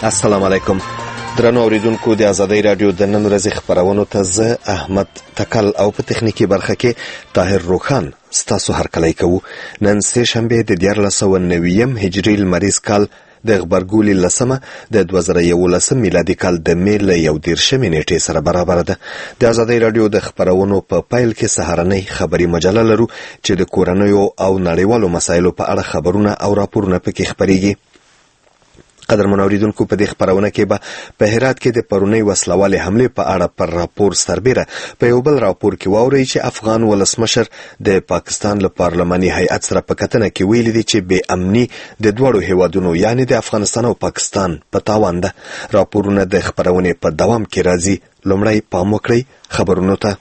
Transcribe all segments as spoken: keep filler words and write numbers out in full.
السلام علیکم. درنو اوریدونکو د آزادۍ رادیو د نن ورځې خبرونو ته زه احمد تکل او په تخنیکی برخه کې طاهر روخان ستاسو هرکلی کوو. نن سه شنبه د دیارلس سوه نویم هجري لمریز کال د غبرګولي لسمه د دوه زره یولسم میلادي کال د مې له یو دېرشمې نیټې سره برابر ده. د آزادۍ رادیو د خبرونو په پیل کې سهارنۍ خبري مجله لرو چې د کورنیو او نړیوالو مسایلو په اړه خبرونه او راپورونه پکې خبريږي. قدرمن اوریدونکو په دې خبرونه کې به په هرات کې د پرونی وسلوالې حمله په اړه پر راپور سربېره په یو بل راپور کې واوري چې افغان ولسمشر د پاکستان له پارلماني هیئت سره په کتنه کې ویلي دي چې بې امني د دوړو هیوادونو یعنی د افغانستان او پاکستان په تاوان ده. راپورونه د خبرونه په دوام کې راځي. لومړی پام وکړئ خبرونو ته.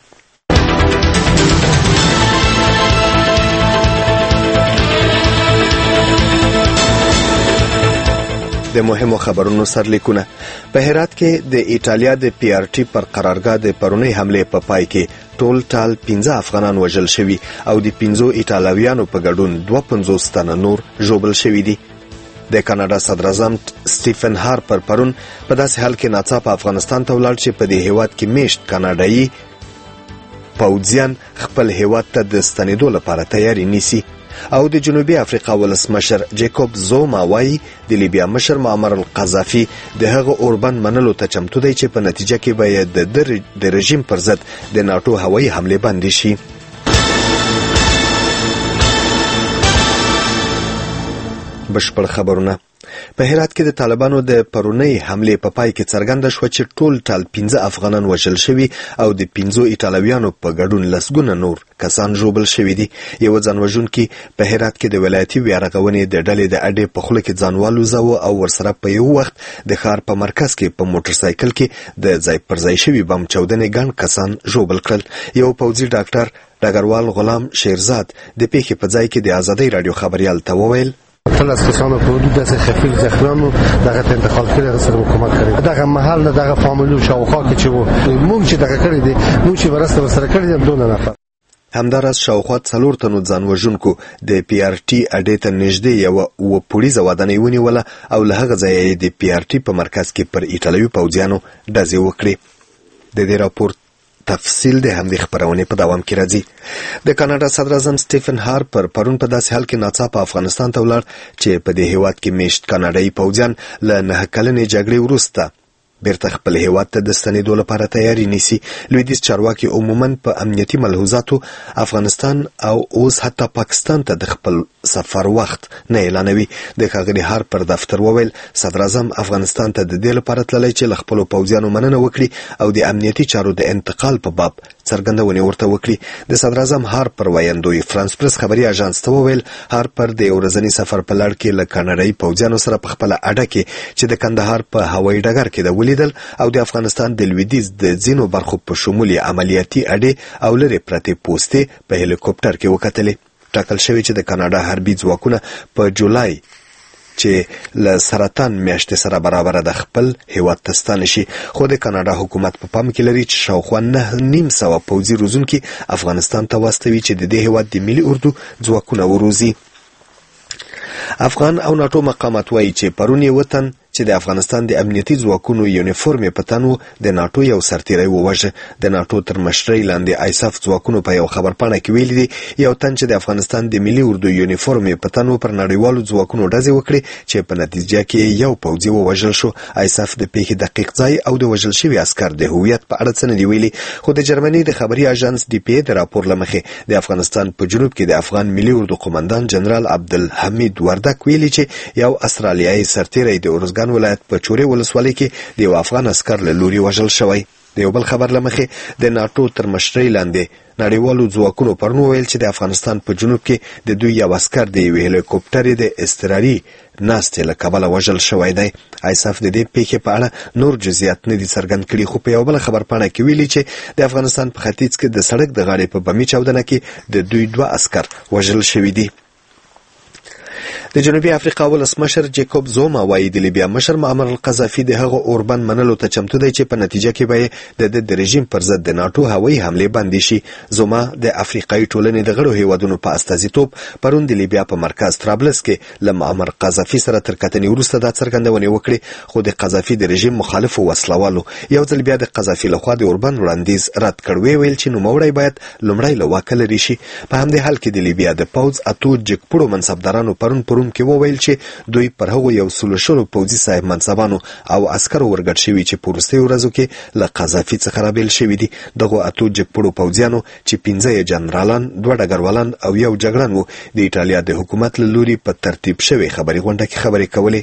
د مهمو خبرونو سرلیکونه. په هرات کې د ایټالیا د پی آر ټي پر قرارګاه د پرونی حمله په پا پای کې ټول ټال پنځه افغانان وژل شوي او د پنځو ایټالویانو په ګډون دوه پنځوس تنه نور ژوبل شوي دي. د کاناډا صدر اعظم سټیفن هارپر پرون په داسې حال کې ناڅاپه افغانستان ته ولاړ چې په دې هیواد کې میشت کاناډایي پوځیان خپل هیواد ته د ستنېدو لپاره تیاری نیسي. او د جنوبي افریقا ولسمشر جیکوب زوما وایي د لیبیا مشر معمر القذافي د هغه اوربند منلو ته چمتو دی چې په نتیجه کې به د رژیم پر ضد د ناټو هوایي حمله بندي شي. بشپړ خبرونه. په هرات کې د طالبانو د پرونی حمله په پای کې څرګنده شو چې ټول ټال پنځه افغانان وژل شوي او د پنځو ایټالویانو په ګډون لسګونه نور کسان ژوبل شوي دي. یو ځانوژونکي په هرات کې د ولایتي ویارغونې د ډلې د اډې په خوله کې ځان والوزاوه او ورسره په یو وخت د ښار په مرکز کې په موټر سایکل کې د ځای پر ځای شوي بم چاودنې ګڼ کسان ژوبل کړل. یو پوځي ډاکټر ډګروال غلام شیرزاد د پیښې په ځای کې د آزادۍ رادیو خبريال ته وویل ټول کسانو په حدود د خفیف زخمیانو دغه انتقال کړي سره حکومت کړي. دغه محل دغه فامیلو شاوخوا کې چې وو موږ چې دغه کړی دي موږ چې ورسره سره کړی دي دوه نفر. همداراز شاوخوا څلور تنو ځان وژونکو د پی آر ټي اډې ته نږدې یوه اووه پوړیزه ودانۍ ونیوله او له هغه ځایه د پی آر ټي په مرکز کې پر ایټالوي پوځیانو ډزې وکړې. د دې راپور تفصیل د همدې خبرونې په دوام کې راځي. د کاناډا صدر اعظم سټیفن هارپر پرون په داسې حال کې ناڅاپه افغانستان ته ولاړ چې په دې هیواد کې میشت کاناډایي پوځیان له نهه کلنې جګړې وروسته بیرته خپل هیواد ته د ستنېدو لپاره تیاری نیسي. لویدیځ چارواکي عموما په امنیتي ملحوظاتو افغانستان او اوس حتی پاکستان ته د خپل سفر وخت نه اعلانوي. د ښاغلي هارپر دفتر وویل صدر اعظم افغانستان ته د دې لپاره تللی چې له خپلو پوځیانو مننه وکړي او د امنیتي چارو د انتقال په باب څرګندونې ورته وکړي. د صدر اعظم هارپر وایندوی فرانس پرس خبري اژانس ته وویل هارپر د یو ورځني سفر په لړ کې له کاناډایي پوځیانو سره په خپله اډه کې چې د کندهار په هوایي ډګر کې د ولیدل او د افغانستان د لویدیځ د ځینو برخو په شمول عملیاتي اډې او لرې پرتې پوستې په هلیکوپټر کې وکتلې. ټاکل شوی چې د کاناډا حربي ځواکونه په جولای چې له سرطان میاشتې سره برابر د خپل هیواد ته ستانه شي. خو د کاناډا حکومت په پام کې لري چې شاوخوا نه نیم سوه پوځي روزونکي افغانستان ته واستوي چې د دې هیواد د ملي اردو ځواکونه وروزي. افغان او ناټو مقامات وایي چې پرون یې وطن چې د افغانستان د امنیتي ځواکونو یونیفورم په تن و د ناټو یو سرتیری ووژه. د ناټو تر مشرۍ لاندې آیساف ځواکونو په یو خبرپاڼه کې ویلي دي یو تن چې د افغانستان د ملي اردو یونیفورم په تن و پر نړیوالو ځواکونو ډزې وکړې چې په نتیجه کې یو پوځي ووژل شو. آیساف د پیښې دقیق ځای او د وژل شوي عسکر د هویت په اړه څه نه دي ویلي. خو د جرمني د خبري اژانس ډي پی د راپور له مخې د افغانستان په جنوب کې د افغان ملي اردو قومندان جنرال عبدالحمید وردک ویلي چې یو استرالیایي سرتیری د ارزګان ولایت په چورې ولسوالۍ کې د یو افغان عسکر له لوري وژل شوی. د یو بل خبر له مخې د ناټو تر مشرۍ لاندې نړیوالو ځواکونو پرون وویل چې د افغانستان په جنوب کې د دوی یو عسکر د یوې هلیکوپټرې د اضطراري ناستې له کبله وژل شوی دی. آیساف د دې پیښې په اړه نور جزئیات نه دي څرګند کړي خو په یو بل خبرپاڼه کې ویلي چې د افغانستان په ختیځ کې د سړک د غاړې په بمي چاودنه کې د دوی دوه عسکر وژل شوي دي. د جنوبي افریقا ولسمشر جیکوب زوما وایي د لیبیا مشر معمر القذافي د هغه اوربند منلو ته چمتو دی چې په نتیجه کې به د د رژیم پر ضد د ناتو هوایي حملې بندې شي. زوما د افریقایي ټولنې د غړو هیوادونو په استازیتوب پرون د لیبیا په مرکز طرابلس کې له معمر قذافي سره تر کتنې وروسته دا څرګندونې وکړې، خو د قذافي د رژیم مخالفو وسلوالو یو ځل بیا د قذافي لخوا د اوربند وړاندیز رد کړ. ویل چې نوموړی باید لومړی له واکه لرې شي. په همدې حال کې د لیبیا د پوځ اتو جګپوړو منصبدارانو پرون پروم کې وویل چې دوی پر هغو یو سلو شلو پوځي صاحب منصبانو او عسکرو ورګډ شوي چې په وروستیو ورځو کې له قذافي څخه رابېل شوي دي. دغو اتو جګپوړو پوځیانو چې پنځه یې جنرالان، دوه ډګروالان او یو جګړن وو، د ایټالیا د حکومت له لوري په ترتیب شوې خبري غونډه کې خبرې کولې.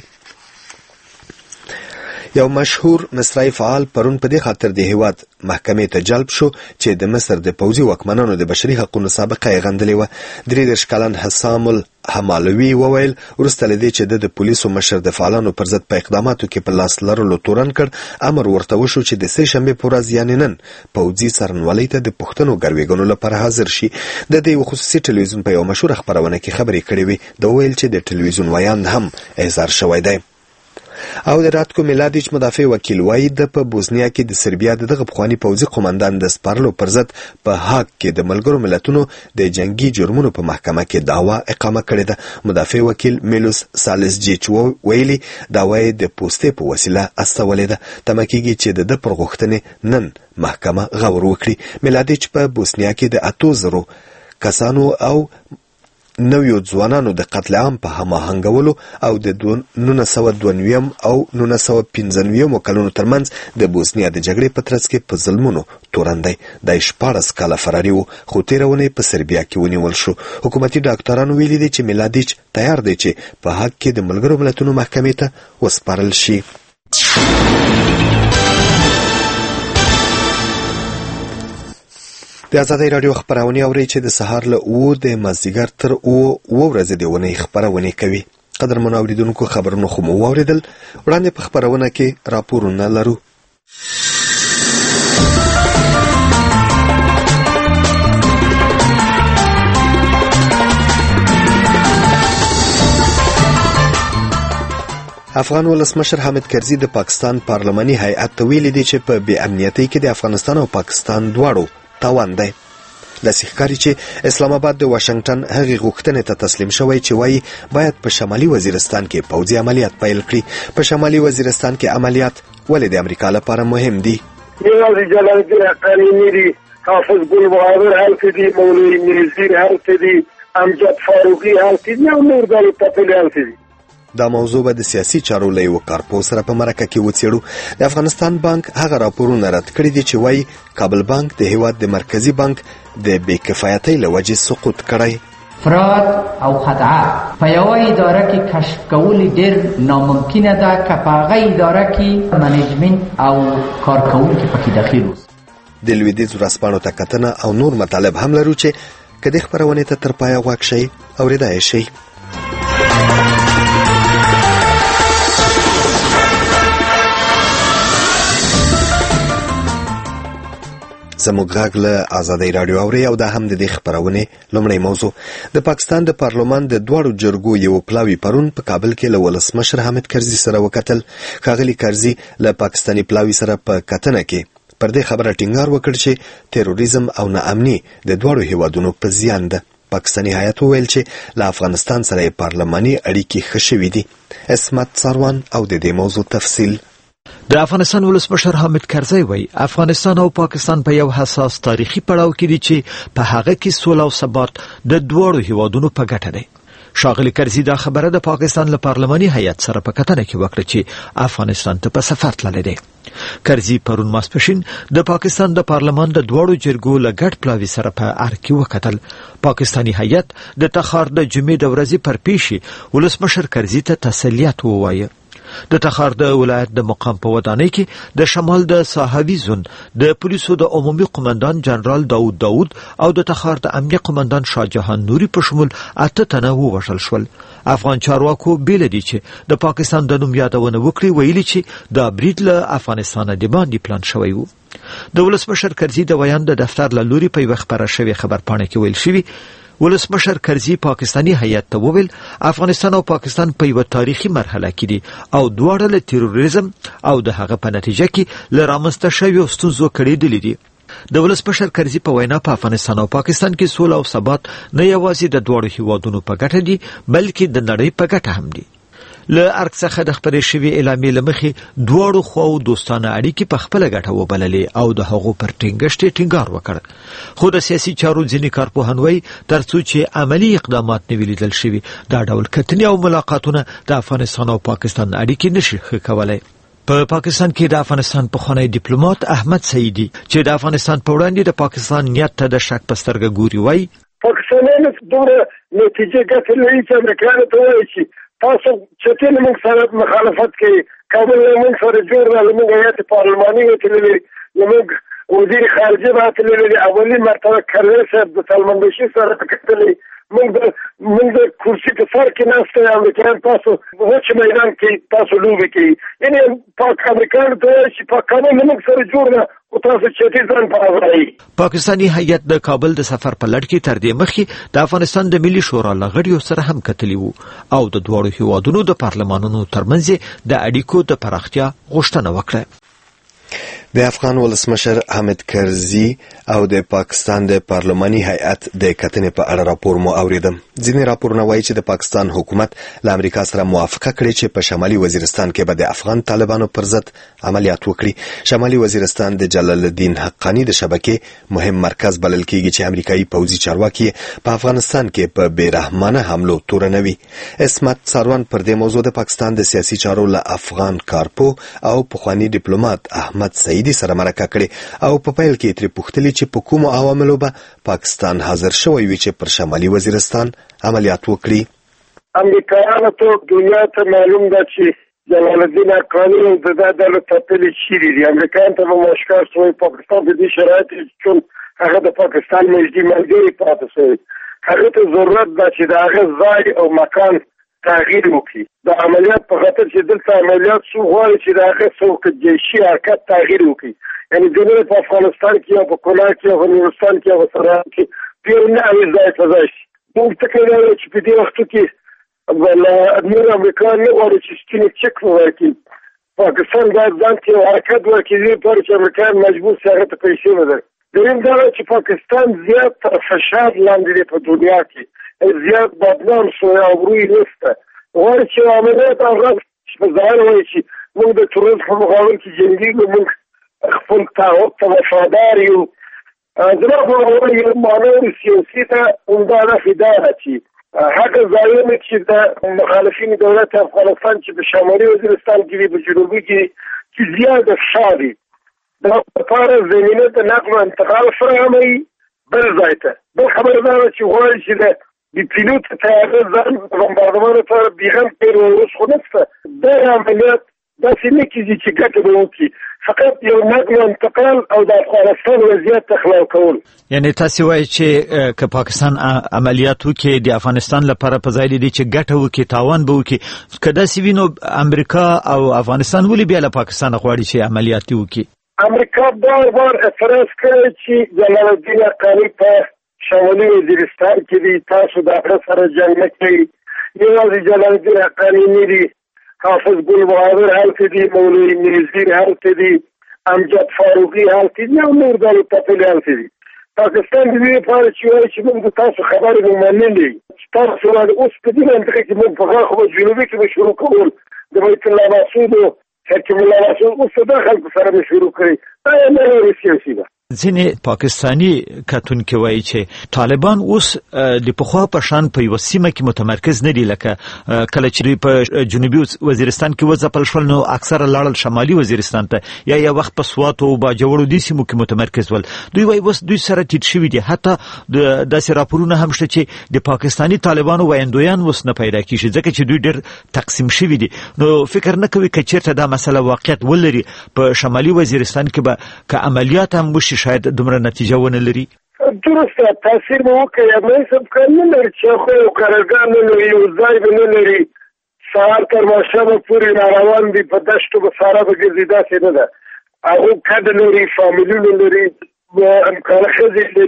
یو مشهور مصرعي فعال پرون په دې خاطر د هیواد محکمې ته جلب شو چې د مصر د پوځي واکمنانو د بشري حقوقو سابقه یې غندلې وه. درې دېرش کلن حسام الحمالوي وویل وروسته له دې چې د د پولیسو مشر د فعالانو پر ضد په اقداماتو کې په لاس لرلو تورن کړ، امر ورته وشو چې د سې شنبې په ورځ یعنې نن پوځي څارنوالۍ ته د پوښتنو ګروېږنو لپاره حاضر شي. د دې یو خصوصي ټلویزیون په یو مشهوره خپرونه کې خبرې کړې وې. د وویل چې د ټلویزیون ویاند هم احضار شوی دی. او د راتکو میلادیچ مدافع وکیل وایي د په بوسنیا کې د سربیا د دغه پخواني پوځي قومندان د سپارلو پر ضد په هاګ کې د ملګرو ملتونو د جنگي جرمونو په محکمه کې دعوا اقامه کړې ده. مدافع وکیل میلوس سالسجیچ ویلي دعوا یې د پوستې په وسیله استولې ده. تمه کېږي چې د ده پر غوښتنې نن محکمه غور وکړي. میلادیچ په بوسنیا کې د اتو زرو کسانو او نویو ځوانانو د قتل عام په هماهنګولو او د نولس سوه دوه نوي او نولس سوه پنځه نوي کلونو ترمنځ د بوسنیا د جګړې په ترڅ کې په ظلمونو تورن دی. دا شپاړس کاله فراري و، خو تېره اونۍ په سربیا کې ونیول شو. حکومتي ډاکټرانو ویلي دي چې میلادیچ تیار دی چې په حق کې د ملګرو ملتونو محکمې ته وسپارل شي. د ازادۍ راډیو خپرونې اورئ چې د سهار له اوو د مازدیګر تر اوو اوه ورځې د اونۍ خپرونې کوي. قدرمنو اورېدونکو، خبرونه خو مو واورېدل. وړاندې په خپرونه کې راپورونه لرو. افغان ولسمشر حامد کرزي د پاکستان پارلماني هیئت ته ویلي دي چې په بې امنیتۍ کې د افغانستان او پاکستان دواړو تاوان دی. داسې ښکاري چې اسلام آباد د واشنګټن هغې غوښتنې ته تسلیم شوی چې وایي باید په شمالي وزیرستان کې پوځي عملیات پیل کړي. په شمالي وزیرستان کې عملیات ولې د امریکا لپاره مهم دي؟ یوازې جلال الدین حقاني دي، حافظ ګل بهادر هلته دي، مولوي میرزیر هلته دي، امجد فاروقي هلته دي او نور دغه تپلې هلته دي. دا موضوع به د سیاسي چارو له یوه کارپوه سره په مرکه کې وڅېړو. د افغانستان بانک هغه راپورونه رد کړي دي چې وایي کابل بانک د هیواد د مرکزي بانک د بې کفایتۍ له وجې سقوط کړی. فراد او خدعه په یوه اداره کې کشف کول ډېر ناممکنه ده که په هغه اداره کې منیجمنت او کارکوونکي پکې داخل اوسي. د لویدیځو ورځپاڼو ته کتنه او نور مطالب هم لرو چې که دې خپرونې ته تر پایه غوږ شئ اورېدای شئ. زموږ غږ له ازادۍ راډیو اورئ او دا هم د دې خپرونې لومړی موضوع. د پاکستان د پارلمان د دواړو جرګو یو پلاوي پرون په کابل کې له ولسمشر حامد کرزي سره وکتل. ښاغلي کرزي له پاکستاني پلاوي سره په کتنه کې پر دې خبره ټینګار وکړ چې تیروریزم او ناامني د دواړو هیوادونو په زیان ده. پاکستاني هیات وویل چې له افغانستان سره پارلماني اړیکې ښه شوي دي. اسمت ساروان او د دې موضوع تفصیل. د افغانستان ولسمشر حامد کرزي وایي افغانستان او پاکستان په یو حساس تاریخي پړاو کې دي چې په هغه کې سوله او ثبات د دوړو هیوادونو په ګټه دی. ښاغلي کرزي دا خبره د پاکستان له پارلماني هیئت سره په کتنه کې وکړه چې افغانستان ته په سفر تللی دی. کرزي پرون ماسپښین د پاکستان د پارلمان د دوړو جرګو له ګډ پلاوي سره په ار کې وکتل. پاکستاني هیئت د تخار د جمعې د ورځې پر پیښې ولسمشر کرزي ته تسلیت ووایه. د تخار د ولایت د مقام په ودانۍ کې د شمال د ساحوي زون د پولیسو د عمومي قومندان جنرال داود داود او د تخار د امنیه قومندان شاهجهان نوري په شمول اته تنه ووژل شول. افغان چارواکو بیل دي چې د پاکستان د نوم یادونه وکړي، ویلي چې دا برید له افغانستان د باندې پلان شوی و. د ولسمشر کرزي د ویان د دفتر له لوري په یو خبره شوی خبرپاڼه کې ویل شوی ولسمشر کرزي پاکستاني هیات ته وویل افغانستان او پاکستان په یو تاریخي مرحله کې دي او دواړه له تروریزم او د هغه په نتیجه کې له رامنځته شویو ستونزو کړېدلې دي. د ولسمشر کرزي په وینا په افغانستان او پاکستان کې سوله او ثبات نه یوازې د دواړو هیوادونو په ګټه دي بلکې د نړۍ په ګټه هم دي. له ارګ څخه د خبرې شوی اعلامیې لمخې دواړو خواو دوستانه اړیکې په خپل ګټه وبللې او د هغو پر ټینګښت ټینګار وکړ. خو د سیاسي چارو ځینې کارپوهان ترڅو چې عملی اقدامات نه وي لیدل شوي دا ډول کتنې او ملاقاتونه د افغانستان او پاکستان اړیکې نشي ښه کولی. په پاکستان کې د افغانستان پخوانی ډیپلوماټ احمد سعیدي چې د افغانستان په وړاندې د پاکستان نیت ته د شک په سترګه ګوري وایي پاکستانیانو دومره نتیجه ګټلې وي چې امریکایانو ته وایي چې تاسو چې موږ سره مخالفت کوي کابل موږ سره جوړ راغلی موږ هیات پارلماني وتللې موږ وزیر خارجه راتللې اولي مرتبه کړل صاحب د سلمان بشیر سره کتلې موږ موږ د کرسي په سر کې ناسته امریکایان تاسو وچ میدان کې تاسو لوبي کوي یعنی پاک امریکایان ته چې په کابل موږ سره جوړ نه او تاسو چې ځان پاوړی. پاکستاني هیئت د کابل د سفر په لړ کې تر دې مخکې د افغانستان د ملي شورا لغړیو سره هم کتلی وو او د دواړو هیوادونو د پارلمانونو ترمنځ د اړیکو د پراختیا غوښتنه وکړه. د افغان ولسمشر حامد کرزي او د پاکستان د پارلماني هیئت د کتنې په اړه راپور مو اوریدم. ځینې راپورونه وایي چې د پاکستان حکومت له امریکا سره موافقه کړې چې په شمالي وزیرستان کې به د افغان طالبانو پر ضد عملیات وکړي. شمالي وزیرستان د جلال الدین حقانی د شبکې مهم مرکز بلل کېږي چې امریکایي پوځي چارواکي په افغانستان کې په بیرحمانه حملو تورنوي. اسمت ساروان پر دې موضوع د پاکستان د سیاسي چارو له افغان کارپو او پخوانی ډیپلوماټ احمد سعیدي سره مرکه کړې او په پیل کې ترې پوښتلي چې په کومو عواملو به پاکستان حاضر شوی وي چې پر شمالي وزیرستان عملیات وکړي. امریکایانو ته دنیا ته معلوم ده چې جلال الدین حقانی او د دغه تپلې چیرې دي. امریکایان ته به مشکل شوی پاکستان په دې شرایط کې چون هغه د پاکستان نږدې ملګری پاتې شوی هغه ته ضرورت ده چې د هغه ځای او مکان تغییر وکړي. د عملیات په خاطر چې دلته عملیات شو غواړي چې د هغه څوک جیشي حرکت تغییر وکړي یعنی دنیا په افغانستان کې او په کونړ کې او په نورستان کې او سره کې پیر نه وي ځای په ځای شي. موږ ته کوي چې په دې وخت کې ولا امیر امریکا نه غواړي چې ستنې چک ورکړي. پاکستان باید ځان کې حرکت وکړي پر چې امریکا مجبور شي هغه ته پیسې ورکړي. دریم دا چې پاکستان زیات تر فشار لاندې دی په دنیا کې زیات بدنام شو او روی نشته غواړي چې عملیات هغه په ظاهر وایي چې موږ د تروریزم په مقابل کې جنګېږو موږ خپل تعهد ته وفادار یو. زما په باور یو معنوي سیاسي ته همدا نښې دا ده چې هغه ځایونه چې د مخالفین دولت افغانستان چې په شمالي وزیرستان کې دي په جنوبي کې چې زیاده فشار دي دا لپاره زمینه د نقل و انتقال فراهموي بل ځای ته. بل خبره دا ده چې غواړي چې د د پیلوټ طیاره ځان بمباردمان لپاره بیغم پیر اوس خو نشته. دا عملیات داسې نه کېږي چې ګټه به وکړي فقط یو نقل و انتقال او د افغانستان وضعیت تخلاو کول. یعنی تاسو وایي چې که پاکستان عملیات وکړي د افغانستان لپاره په ځای دی چې ګټه وکړي تاوان به وکړي که داسې وي نو امریکا او افغانستان ولې بیا له پاکستان غواړي چې عملیات وکړي؟ امریکا بار بار اعتراض کړی چې جلال الدین حقانی په شمالي وزیرستان کې دي تاسو د هغه سره جنګ نه کوي. یوازې جلال الدین حقانی نه دي حافظ ګل بهادر هلته دي مولوي میرزیر هلته دي امجد فاروقي هلته دي او نور دغه تپلې هلته دي. پاکستان د دې لپاره چې وایي چې موږ تاسو خبرې مو منلې تاسو اوس په دې منطقه کې موږ په خو جنوبي کې به شروع کول د بیت الله مسعود حکیم الله مسعود اوس د خلکو سره به شروع کړي. دا نه لري سیاسي ده. ځینې پاکستانی کتونکي وایي چې طالبان اوس د پخوا په شان په یوه سیمه کې متمرکز نه دي لکه کله چې په جنوبي وزیرستان کې وځپل شول نو اکثره لاړل شمالي وزیرستان ته یا یو وخت په سوات او باجوړو دې سیمو کې متمرکز ول. دوی وایي اوس دوی سره ټیټ شوي دي. حتی داسې راپورونه هم شته چې د پاکستاني طالبانو ویندویان اوس نه پیدا کېږي ځکه چې دوی ډېر تقسیم شوي دي. نو فکر نه کوي که چېرته دا مسله واقعیت ولري په شمالي وزیرستان کې به که عملیات هم وشي شاید دومره نتیجه ونه لري؟ درسته تاثیر به وکړي امنیت سبکار نه لري چې خو یو قرارګاه نه لري یو ځای به نه لري سهار تر ماښامه پورې ناروان دي په دشتو به ساره به ګرځي داسې نه ده. هغوی کډه لري فامیلونه لري امکانه ښځې لري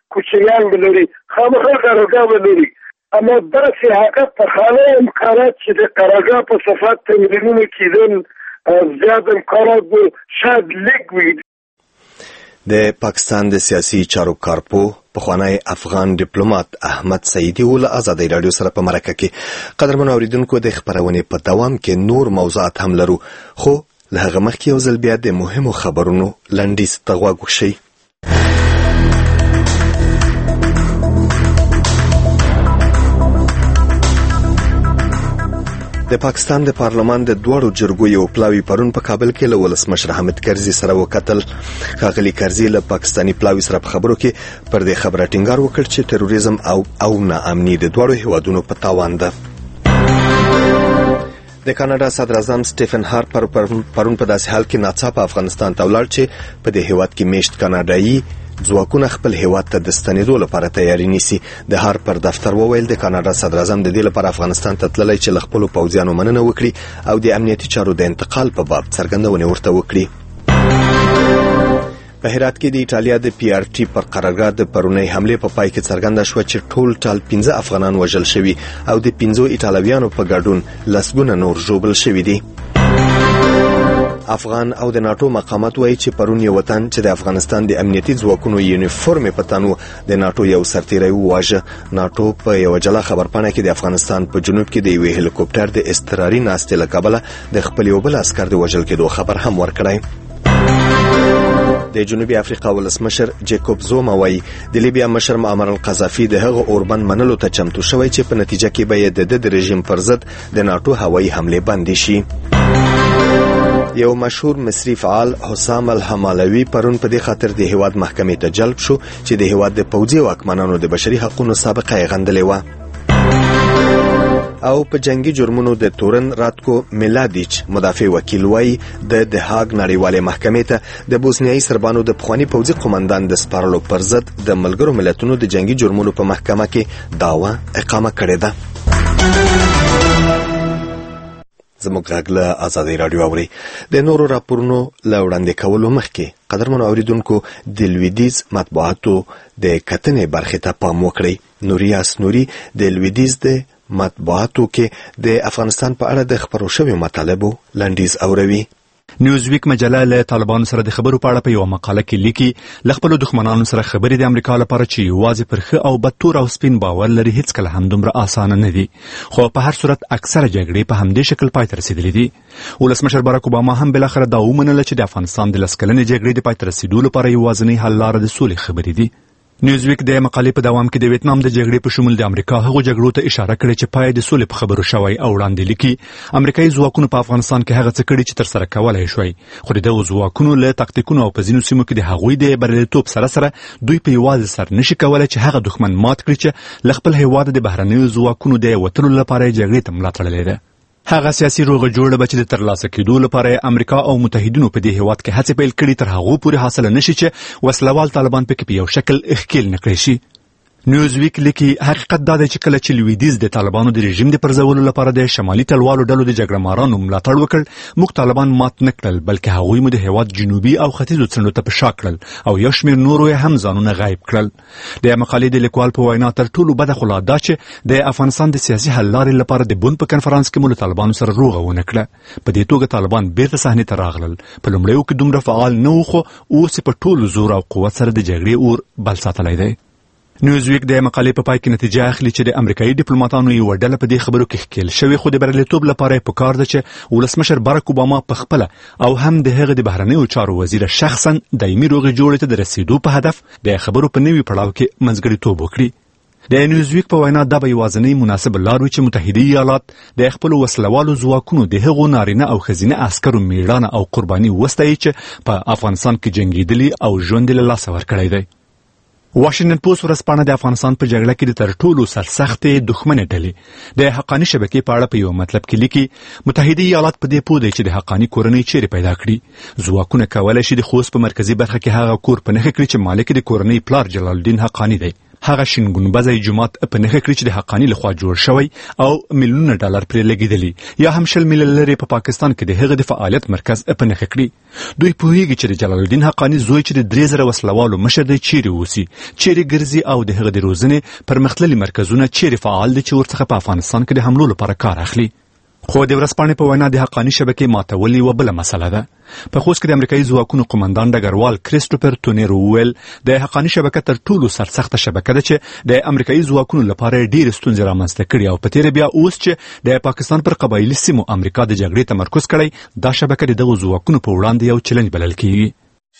کوچنیان به لري خامخا قرارګاه به لري اما داسې هغه پخواني امکانات چې د قرارګاه په صفات تمرینونه کېدل زیات امکانات به شاید لږ وي. د پاکستان د سیاسي چارو کارپو پخوانی افغان ډیپلوماټ احمد سعیدي ول آزادۍ رادیو سره په مرکه کې قدرمن اوریدونکو د خبرونې په دوام کې نور موضوعات هم لرو خو له هغه مخکې یو ځل بیا د مهمو خبرونو لنډیز ته غوږ وشئ. د پاکستان د پارلمان د دوړو جرګو یو پلاوی پرون په کابل کې له ولسمشر حامد کرزي سره وکتل. ښاغلي کرزي له پاکستاني پلاوی سره په خبرو کې پر دې خبره ټینګار وکړ چې تروریزم او او ناامني د دوړو هیوادونو په تاوان ده. د کاناډا صدر اعظم سټیفن هارپر پرون په داسې حال کې ناڅاپه افغانستان ته ولاړ چې په دې هیواد کې میشت کاناډایي ځواکونه خپل هیواد ته د ستنېدو لپاره تیاری نیسي. د هارپر دفتر وویل د کاناډا صدر اعظم د دې لپاره افغانستان ته تللی چې له خپلو پوځیانو مننه وکړي او د امنیتي چارو د انتقال په باب څرګندونې ورته وکړي. په هرات کې د ایټالیا د پی آر ټي پر قرارګاه د پرونی حمله په پای کې څرګنده شوه چې ټول ټال پنځه افغانان وژل شوي او د پنځو ایټالویانو په ګډون لسګونه نور ژوبل شوي دي. افغان او د ناتو مقامات وایي چې پرون یو وطن چې د افغانستان د امنیتي ځواکونو یونیفورم په تنو د ناتو یو سرتیری وواژه. ناتو په یو جلا خبرپاڼه کې د افغانستان په جنوب کې د یو هلیکوپټر د اضطراري ناستې له کبله د خپل یو بل عسکر د وژل کېدو خبر هم ورکړی. د جنوبي افریقا ولسمشر جیکوب زوما وایي د لیبیا مشر معمر القذافي د هغه اوربند منلو ته چمتو شوی چې په نتیجه کې به د د رژیم پر ضد د ناتو هوایي حمله بندي شي. یو مشهور مصری فعال حسام الحمالوی پرون په دې خاطر د هیواد محکمې ته جلب شو چې د هیواد د پوځي واکمنانو د بشري حقوقو سابقه یې غندلې وه. او په جنگي جرمونو د تورن راتکو میلادیچ مدافع وکیل وایي د د هاګ نړیوالې محکمې ته د بوسنیایي سربانو د پخواني پوځي قومندان د سپارلو پر ضد د ملګرو ملتونو د جنگي جرمونو په محکمه کې دعوه اقامه کړې ده. زموږ غږ له آزادۍ رادیو اوري. د نورو راپورونو له وړاندې کولو مخکې قدرمنو اوریدونکو د لویدیز مطبوعاتو د کتنې برخې ته پام وکړئ. نوریاس نوري د لویدیز د مطبوعاتو کې د افغانستان په اړه د خبرو شویو مطالبو لنډیز اوروي. نیوزویک مجله له طالبانو سره د خبرو په اړه په یو مقاله کې لیکي له خپلو دښمنانو سره خبرې د امریکا لپاره چې یوازې پر ښه او بدتور او سپین باور لري هیڅکله هم دومره اسانه نه دي خو په هر صورت اکثره جګړې په همدې شکل پای ته رسېدلې دي. ولسمشر باراک اوباما هم بالاخره دا ومنله چې د افغانستان د لس کلنې جګړې د پای ته رسېدو لپاره یوازینۍ حل لاره د سولې خبرې دي. نیوزویک د مقالې په دوام کې د ویتنام د جګړې په شمول د امریکا هغو جګړو ته اشاره کړې چې پای د سولې په خبرو شوی او وړاندې لیکي امریکایي ځواکونو په افغانستان کې هغه څه کړي چې ترسره کولای شوی خو د دغو ځواکونو له تاکتیکونو او په ځینو سیمو کې د هغوی د بریالیتوب سره سره دوی په یوازې سر نشي کولای چې هغه دښمن مات کړي چې له خپل هیواد د بهرنیو ځواکونو د وتلو لپاره جګړې ته ملا تړلې ده. هغه سیاسي روغه جوړه به چې د ترلاسه کېدو لپاره امریکا او متحدینو په دې هیواد کې هڅې پیل کړي تر هغو پورې حاصله نشي چې وسلوال طالبان پکې په یو شکل اخکیل نه کړی شي. نیوزویک لیکي حقیقت دا دی چې کله چې لویدیز د طالبانو د رژیم د پرځولو لپاره د شمالي ټلوالو ډلو د جګړه مارانو ملاتړ وکړ موږ طالبان مات نه کړل بلکې هغوی مو د هیواد جنوبي او ختیځو څنډو ته په شا کړل او یو شمېر نورو یې هم ځانونه غایب کړل. د مقالې د لیکوال په وینا تر ټولو بده خو لا دا چې د افغانستان د سیاسي حل لارې لپاره د بون په کنفرانس کې مو له طالبانو سره روغه ونه کړه. په دې توګه طالبان بیرته صحنې ته راغلل. په لومړیو کې دومره فعال نه وو خو اوس په ټولو زور او قوت سره د جګړې اور بل ساتلی دی. نیوزویک د مقالې په پای کې نتیجه اخلي چې د امریکایي ډیپلوماټانو یوه ډله په دې خبرو کې ښکېل شوې خو د بریالیتوب لپاره یې پکار ده چې ولسمشر باراک اوباما په خپله او هم د هغه د بهرنیو چارو وزیر شخصا دایمي روغې جوړې ته د رسېدو په هدف د خبرو په نوي پړاو کې منځګړیتوب وکړي. د نیوزویک په وینا دا به یوازینۍ مناسبه لار وي چې متحده ایالات د خپلو وسلوالو ځواکونو د هغو نارینه او ښځینه عسکرو میړانه او قرباني وستایي چې په افغانستان کې جنګېدلي او ژوند یې له لاسه ورکړی دی. واشنګټن پوسټ ورځپاڼه د افغانستان په جګړه کې د تر ټولو سرسختې دښمنې ډلې د حقاني شبکې په اړه په یو مطلب کې لیکي متحده ایالات په دې پوه دی چې د حقاني کورنۍ چیرې پیدا کړي. ځواکونه کولی شي د خوست په مرکزي برخه کې هغه کور په نښه کړي چې مالک د کورنۍ پلار جلال الدین حقاني دی. هغه شین ګنبزه جومات په نخښه کړی چې د حقانی لخوا جوړ شوی او میلیونونه ډالر پرې لګیدلی یا هم شل میلیون لري په پاکستان کې د هغه د فعالیت مرکز په نخښه کړی. دوی پوهیږي چې د جلال الدین حقانی زوی چې د درې زره وسلوالو مشر دی چیرې اوسي، چیرې ګرځي او د هغه د روزنې پرمختللي مرکزونه چیرې فعال دي چې ورڅخه په افغانستان کې د حملو لپاره کار اخلي. خو د ورځپاڼې په وینا د حقانی شبکې ماتول یوه بله مسله ده. په خوست کې د امریکایي ځواکونو قمندان ډګروال کریسټوفر تونیر وویل د حقانی شبکه تر ټولو سرسخته شبکه ده چې د امریکایي ځواکونو لپاره ډېرې ستونزې رامنځته کړي او په تېره بیا اوس چې د پاکستان پر قبایلي سیمو امریکا د جګړې تمرکز کړی، دا شبکه د دغو ځواکونو په وړاندې یو چلنج بلل کېږي.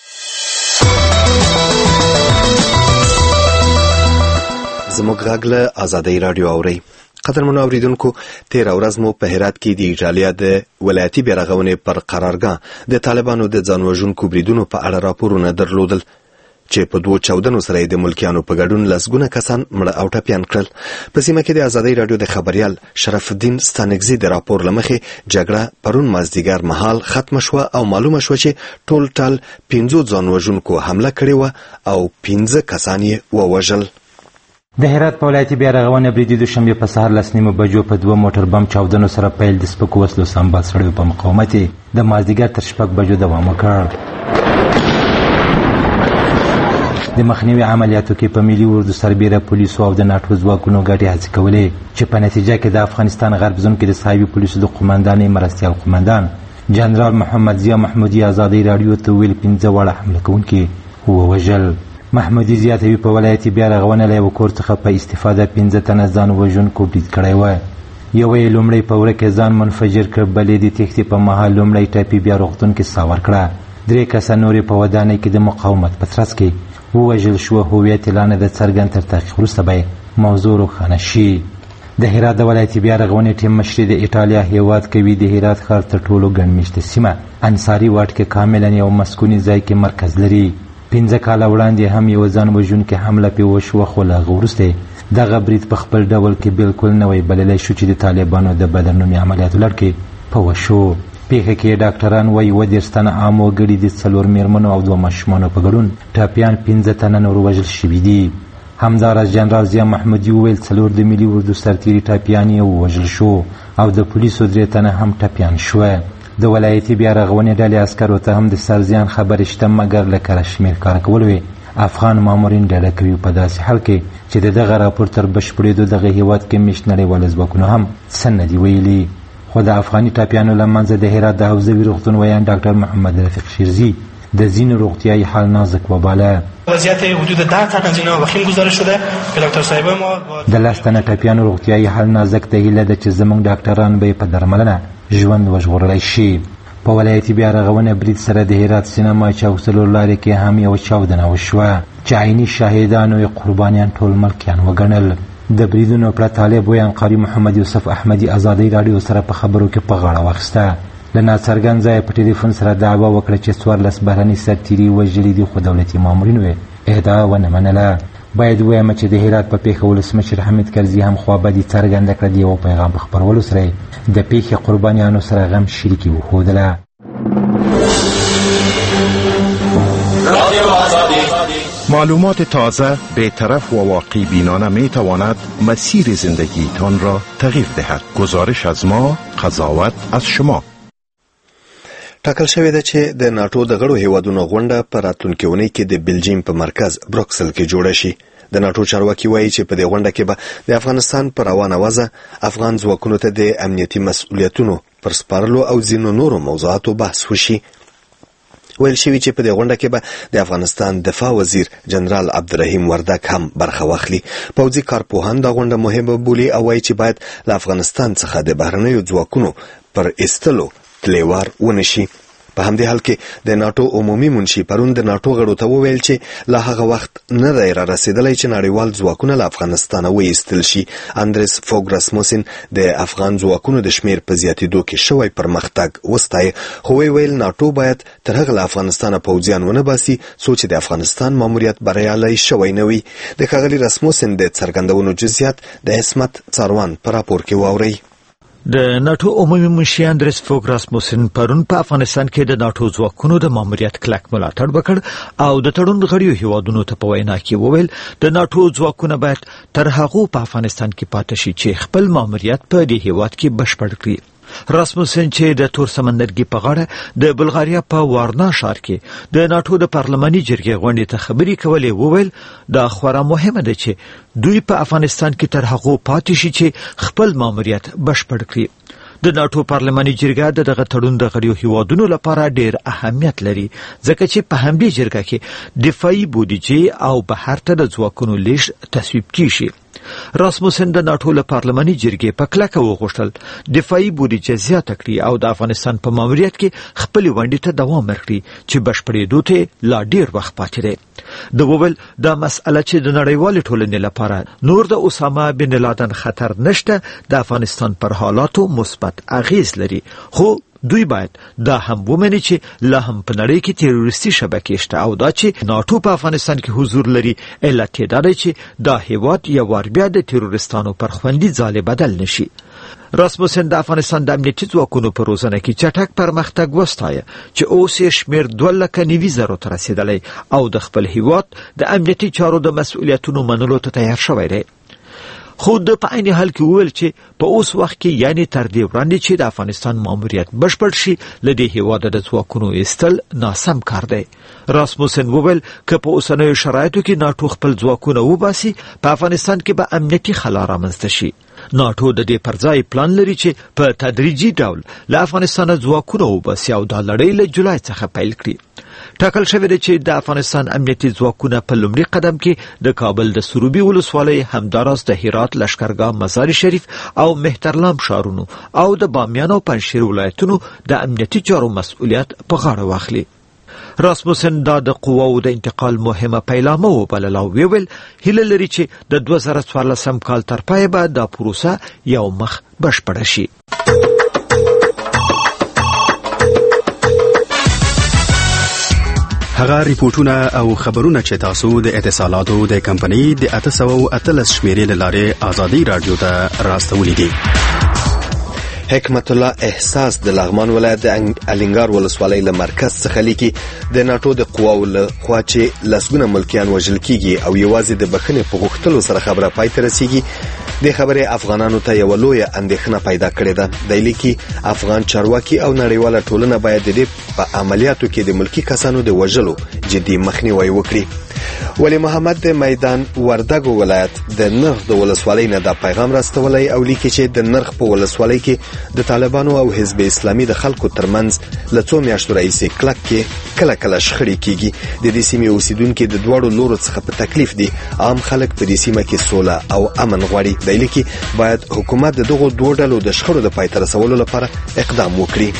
زموږ غږ له ازادۍ راډیو اورئ. قدرمنو اوریدونکو، تېره ورځ مو په هرات کې د ایټالیا د ولایتي بیارغونې پر قرارګاه د طالبانو د ځان وژونکو بریدونو په اړه راپورونه درلودل چې په دوو چاودنو سره د ملکیانو په ګډون لسګونه کسان مړه او ټپیان کړل. په سیمه کې د ازادۍ راډیو د خبریال شرف الدین ستانکزي د راپور له مخې جګړه پرون مازدیګر مهال ختمه شوه او معلومه شوه چې ټول ټال پنځو ځان وژونکو حمله کړې وه او پنځه کسان یې ووژل. د هرات په ولایتي بیارغونه برید د شنبې په سهار لس نیمو بجو په دوه موټر بم چاودنو سره پیل د سپکو وسلو سمبال سړیو په مقاومت د مازدیګر تر شپږ بجو دوام وکړ. د مخنیوي عملیاتو کې په ملي اردو سربیره پولیسو او د ناټو ځواکونو ګډې هڅې کولې چې په نتیجه کې د افغانستان غرب زون کې د صحابي پولیسو د قومندانۍ مرستیال قومندان جنرال محمد ضیا محمودي ازادۍ راډیو ته ویل پنځه واړه حمله کوونکي ووژل. محمودي زیاتوي په ولایتي بیارغونه له یو کور څخه په استفاده پنځه تنه ځان وژونکو برید کړی و. یو یې لومړی په وره کې ځان منفجر کړ، بل یې د تېښتې په مهال لومړی ټپي بیا روغتون کې ساه ورکړه. درې کسه نورې په ودانۍ کې د مقاومت په ترڅ کې ووژل شوه. هویت یې لا نه ده څرګند، تر تحقیق وروسته به موضوع روښانه شي. د هرات د ولایتي بیارغونې ټیم مشري د ایټالیا هیواد کوي. د هرات ښار تر ټولو ګڼ مېشته سیمه انصاري واټ کې کاملا یو مسکوني ځای کې مرکز لري. پنځه کاله وړاندې هم یو ځان وژونکې حمله پرې وشوه، خو له هغه وروسته دغه برید په خپل ډول کې بالکل نوی بللی شو چې د طالبانو د بدرنومي عملیاتو لړ کې په وشو. پیښه کې ډاکټران وایي اووه دېرش تنه عام وګړي د څلور مېرمنو او دوه ماشومانو په ګډون ټپیان پنځه تنه نور وژل شوي دي. همداراز جنرال ضیا محمودي وویل څلور د ملي اردو سرتیري ټپیان یې ووژل شو او د پولیسو درې تنه هم ټپیان شوه. د ولایتي بیارغونې ډلې عسکرو ته هم د سرزیان خبرې شته، مګر له کره شمېر کار کول وي. افغان مامورین ډډه کوي په داسې حال کې چې د دغه راپور تر بشپړېدو دغه هیواد کې میشت نړیوال ځواکونه هم څه نه دي ویلي. خو د افغاني ټپیانو له منځه د هرات د حوزوي روغتون ویان ډاکټر محمد رفیق شیرزی د ځینو روغتیایي حال نازک وباله. وضعیت حدود ده تا تنظیم وخیم گزارش شده که دکتر صاحب ما د لس تنه ټپیانو روغتیایي حال نازک ده. هیله ده چې زموږ ډاکټران به په درملنه ژوند وژغورلی شي. په ولایتي بیارغونه برید سره د هرات سینما چوک څلور لارې کې هم یو چاودنه وشوه چې عیني شاهدانو یې قربانیان ټول ملکیان وګڼل. د بریدونو پرته طالب ویان قاري محمد یوسف احمدي ازادۍ راډیو سره په خبرو کې په غاړه واخیسته. له ناڅرګند ځایه په ټلیفون سره دعوه وکړه چې څوارلس بهرني سرتیري وژلي دي، خو دولتي مامورینو یې ادعا ونه منله. باید ووایم چې د هرات په پیښه ولسمشر حمید کرزي هم خوابدي څرګنده کړه. د یو پیغام په خپرولو سره د پیښې قربانیانو سره غم شریکي وښودله. معلومات تازه، بی‌طرف و واقع بینانه می تواند مسیر زندگیتان را تغییر دهد. گزارش از ما، قضاوت از شما. ټاکل شوې ده چې د ناټو د غړو هیوادونو غونډه په راتلونکې اونۍ کې د بلجیم په مرکز بروکسل کې جوړه شي. د ناټو چارواکي وایي چې په دې غونډه کې به د افغانستان پر روانه وضع، افغان ځواکونو ته د امنیتي مسؤلیتونو پر سپارلو او ځینو نورو موضوعاتو بحث وشي. ویل شوي چې په دې غونډه کې به د افغانستان دفاع وزیر جنرال عبدالرحیم وردک هم برخه واخلي. پوځي کارپوهان دا غونډه مهمه بولي او وایي چې باید له افغانستان څخه د بهرنیو ځواکونو پر ایستلو تلوار ونشي. په همدې حال کې د ناټو عمومي منشي پرون د ناټو غړو ته وویل چې لا هغه وخت نه دی را رسیدلی چې نړیوال ځواکونه له افغانستانه وایستل شي. اندریس فوګ راسموسن د افغان ځواکونو د شمیر په زیاتېدو کې شوی پرمختګ وستایه، خو وی ویل ناټو باید تر هغه له افغانستانه پوځیان ونه باسي څو چې د افغانستان ماموریت بریالی شوی نه وي. د ښاغلي راسموسن د څرګندونو جزئیات د عصمت څاروان په راپور کې واورئ. د ناتو عمومي منشي اندرس فوګ راسموسن پرون په افغانستان کې د ناتو ځواکونو د ماموریت کلک ملاتړ وکړ او د تړون غړیو هیوادونو ته په وینا کې وویل د ناتو ځواکونه باید تر هغو په افغانستان کې پاتې شي چې خپل ماموریت په دې هیواد کې بشپړ کړي. راسموسن چې د تور سمندرګي په غاړه د بلغاریا په وارنا ښار کې د ناتو د پارلماني جرګې غونډې ته خبرې کولې وویل دا خورا مهمه ده چې دوی په افغانستان کې تر هغو پاتې شي چې خپل ماموریت بشپړ کړي. د ناتو پارلماني جرګه دغه تړون د غړیو هیوادونو لپاره ډېر اهمیت لري ځکه چې په همدې جرګه کې دفاعي بودیجه او بهر ته د ځواکونو لیږد تصویب کیږي. راسموسن د ناتو له پارلماني جرګې په کلکه وغوښتل دفاعي بودیجه زیاته کړي او د افغانستان په ماموریت کې خپل ونډې ته دوام ورکړي چې بشپړېدو ته لا ډېر وخت پاتې دی. د وویل دا مسأله چې د نړیوالې ټولنې لپاره نور د اسامه بن لادن خطر نشته د افغانستان پر حالاتو مثبت اغیز لري خو دوی باید دا هم ومني چې لا هم په نړۍ کې تروریستي شبکې شته او دا چې ناتو په افغانستان کې حضور لري علت یې دا دی چې دا هیواد یو وار بیا د تروریستانو پر خوندي ځای بدل نشي. راسموسن د افغانستان د امنیتي ځواکونو په روزنه کې چټک پرمختګ وستایه چې اوس یې شمېر دوه لکه نوي زرو ته رسېدلی او د خپل هیواد د امنیتي چارو د مسؤلیتونو منلو ته تیار شوی دی. خو د په عین حال کې وویل چې په اوس وخت کې یعنی تر دې وړاندې چې د افغانستان ماموریت بشپړ شي له دې هیواده د ځواکونو ایستل ناسم کار دی. راسموسن وویل که په اوسنیو شرایطو کې ناتو خپل ځواکونه وباسي په افغانستان کې به امنیتي خلا رامنځته شي. ناتو د دې پرځای پلان لري چې په تدریجي ډول له افغانستان ځواکونه وباسي او دا لړۍ له جولای څخه پیل کړي. ټاکل شوی دی چې د افغانستان امنیتي ځواکونه په لومړي قدم کې د کابل د سروبي ولسوالۍ همداراز د هرات لشکرګاه مزار شریف او مهترلام ښارونو او د بامیان او پنجشیر ولایتونو د امنیتي چارو مسؤلیت په غاړه واخلي. راسموسن دا د قواو د انتقال مهمه پیلامه وبلله او ویل هیله لري چې د دوه زره څوارلسم کال تر پایه به دا پروسه یو مخ بشپړه شي. هغه ریپورتونه او خبرونه چې تاسو د اتصالاتو د کمپنۍ د اته سوه اتلس شمیرې له لارې آزادي رادیو ته راستولي دي. حکمت الله احساس د لغمان ولایت د الینګار ولسوالۍ له مرکز څخه لیکي د ناتو د قواو له خوا چې لسګونه ملکیان وژل کیږي او یوازې د بخښنې په غوښتلو سره خبره پای ته رسیږي. د خبرې افغانانو ته یو لویه اندېښنه پیدا کړې ده. د لیکي افغان چارواکي او نړیواله ټولنه باید د دې په عملیاتو کې د ملکی کسانو د وژلو جدي مخنیوي وکړي. ولی محمد د میدان وردګو ولایت د نرخ د ولسوالۍ نه دا پیغام راستولی او لیکي چې د نرخ په ولسوالۍ کې د طالبانو او حزب اسلامي د خلکو ترمنځ له څو میاشتو راهیسې کلک کې کله کله شخړې کیږي. د دې سیمې اوسیدونکي د دواړو لورو څخه په تکلیف دي. عام خلک په دې سیمه کې سوله او امن غواړي. د لیکي باید حکومت د دغو دوه ډلو د شخړو د پای ته رسولو لپاره اقدام وکړي.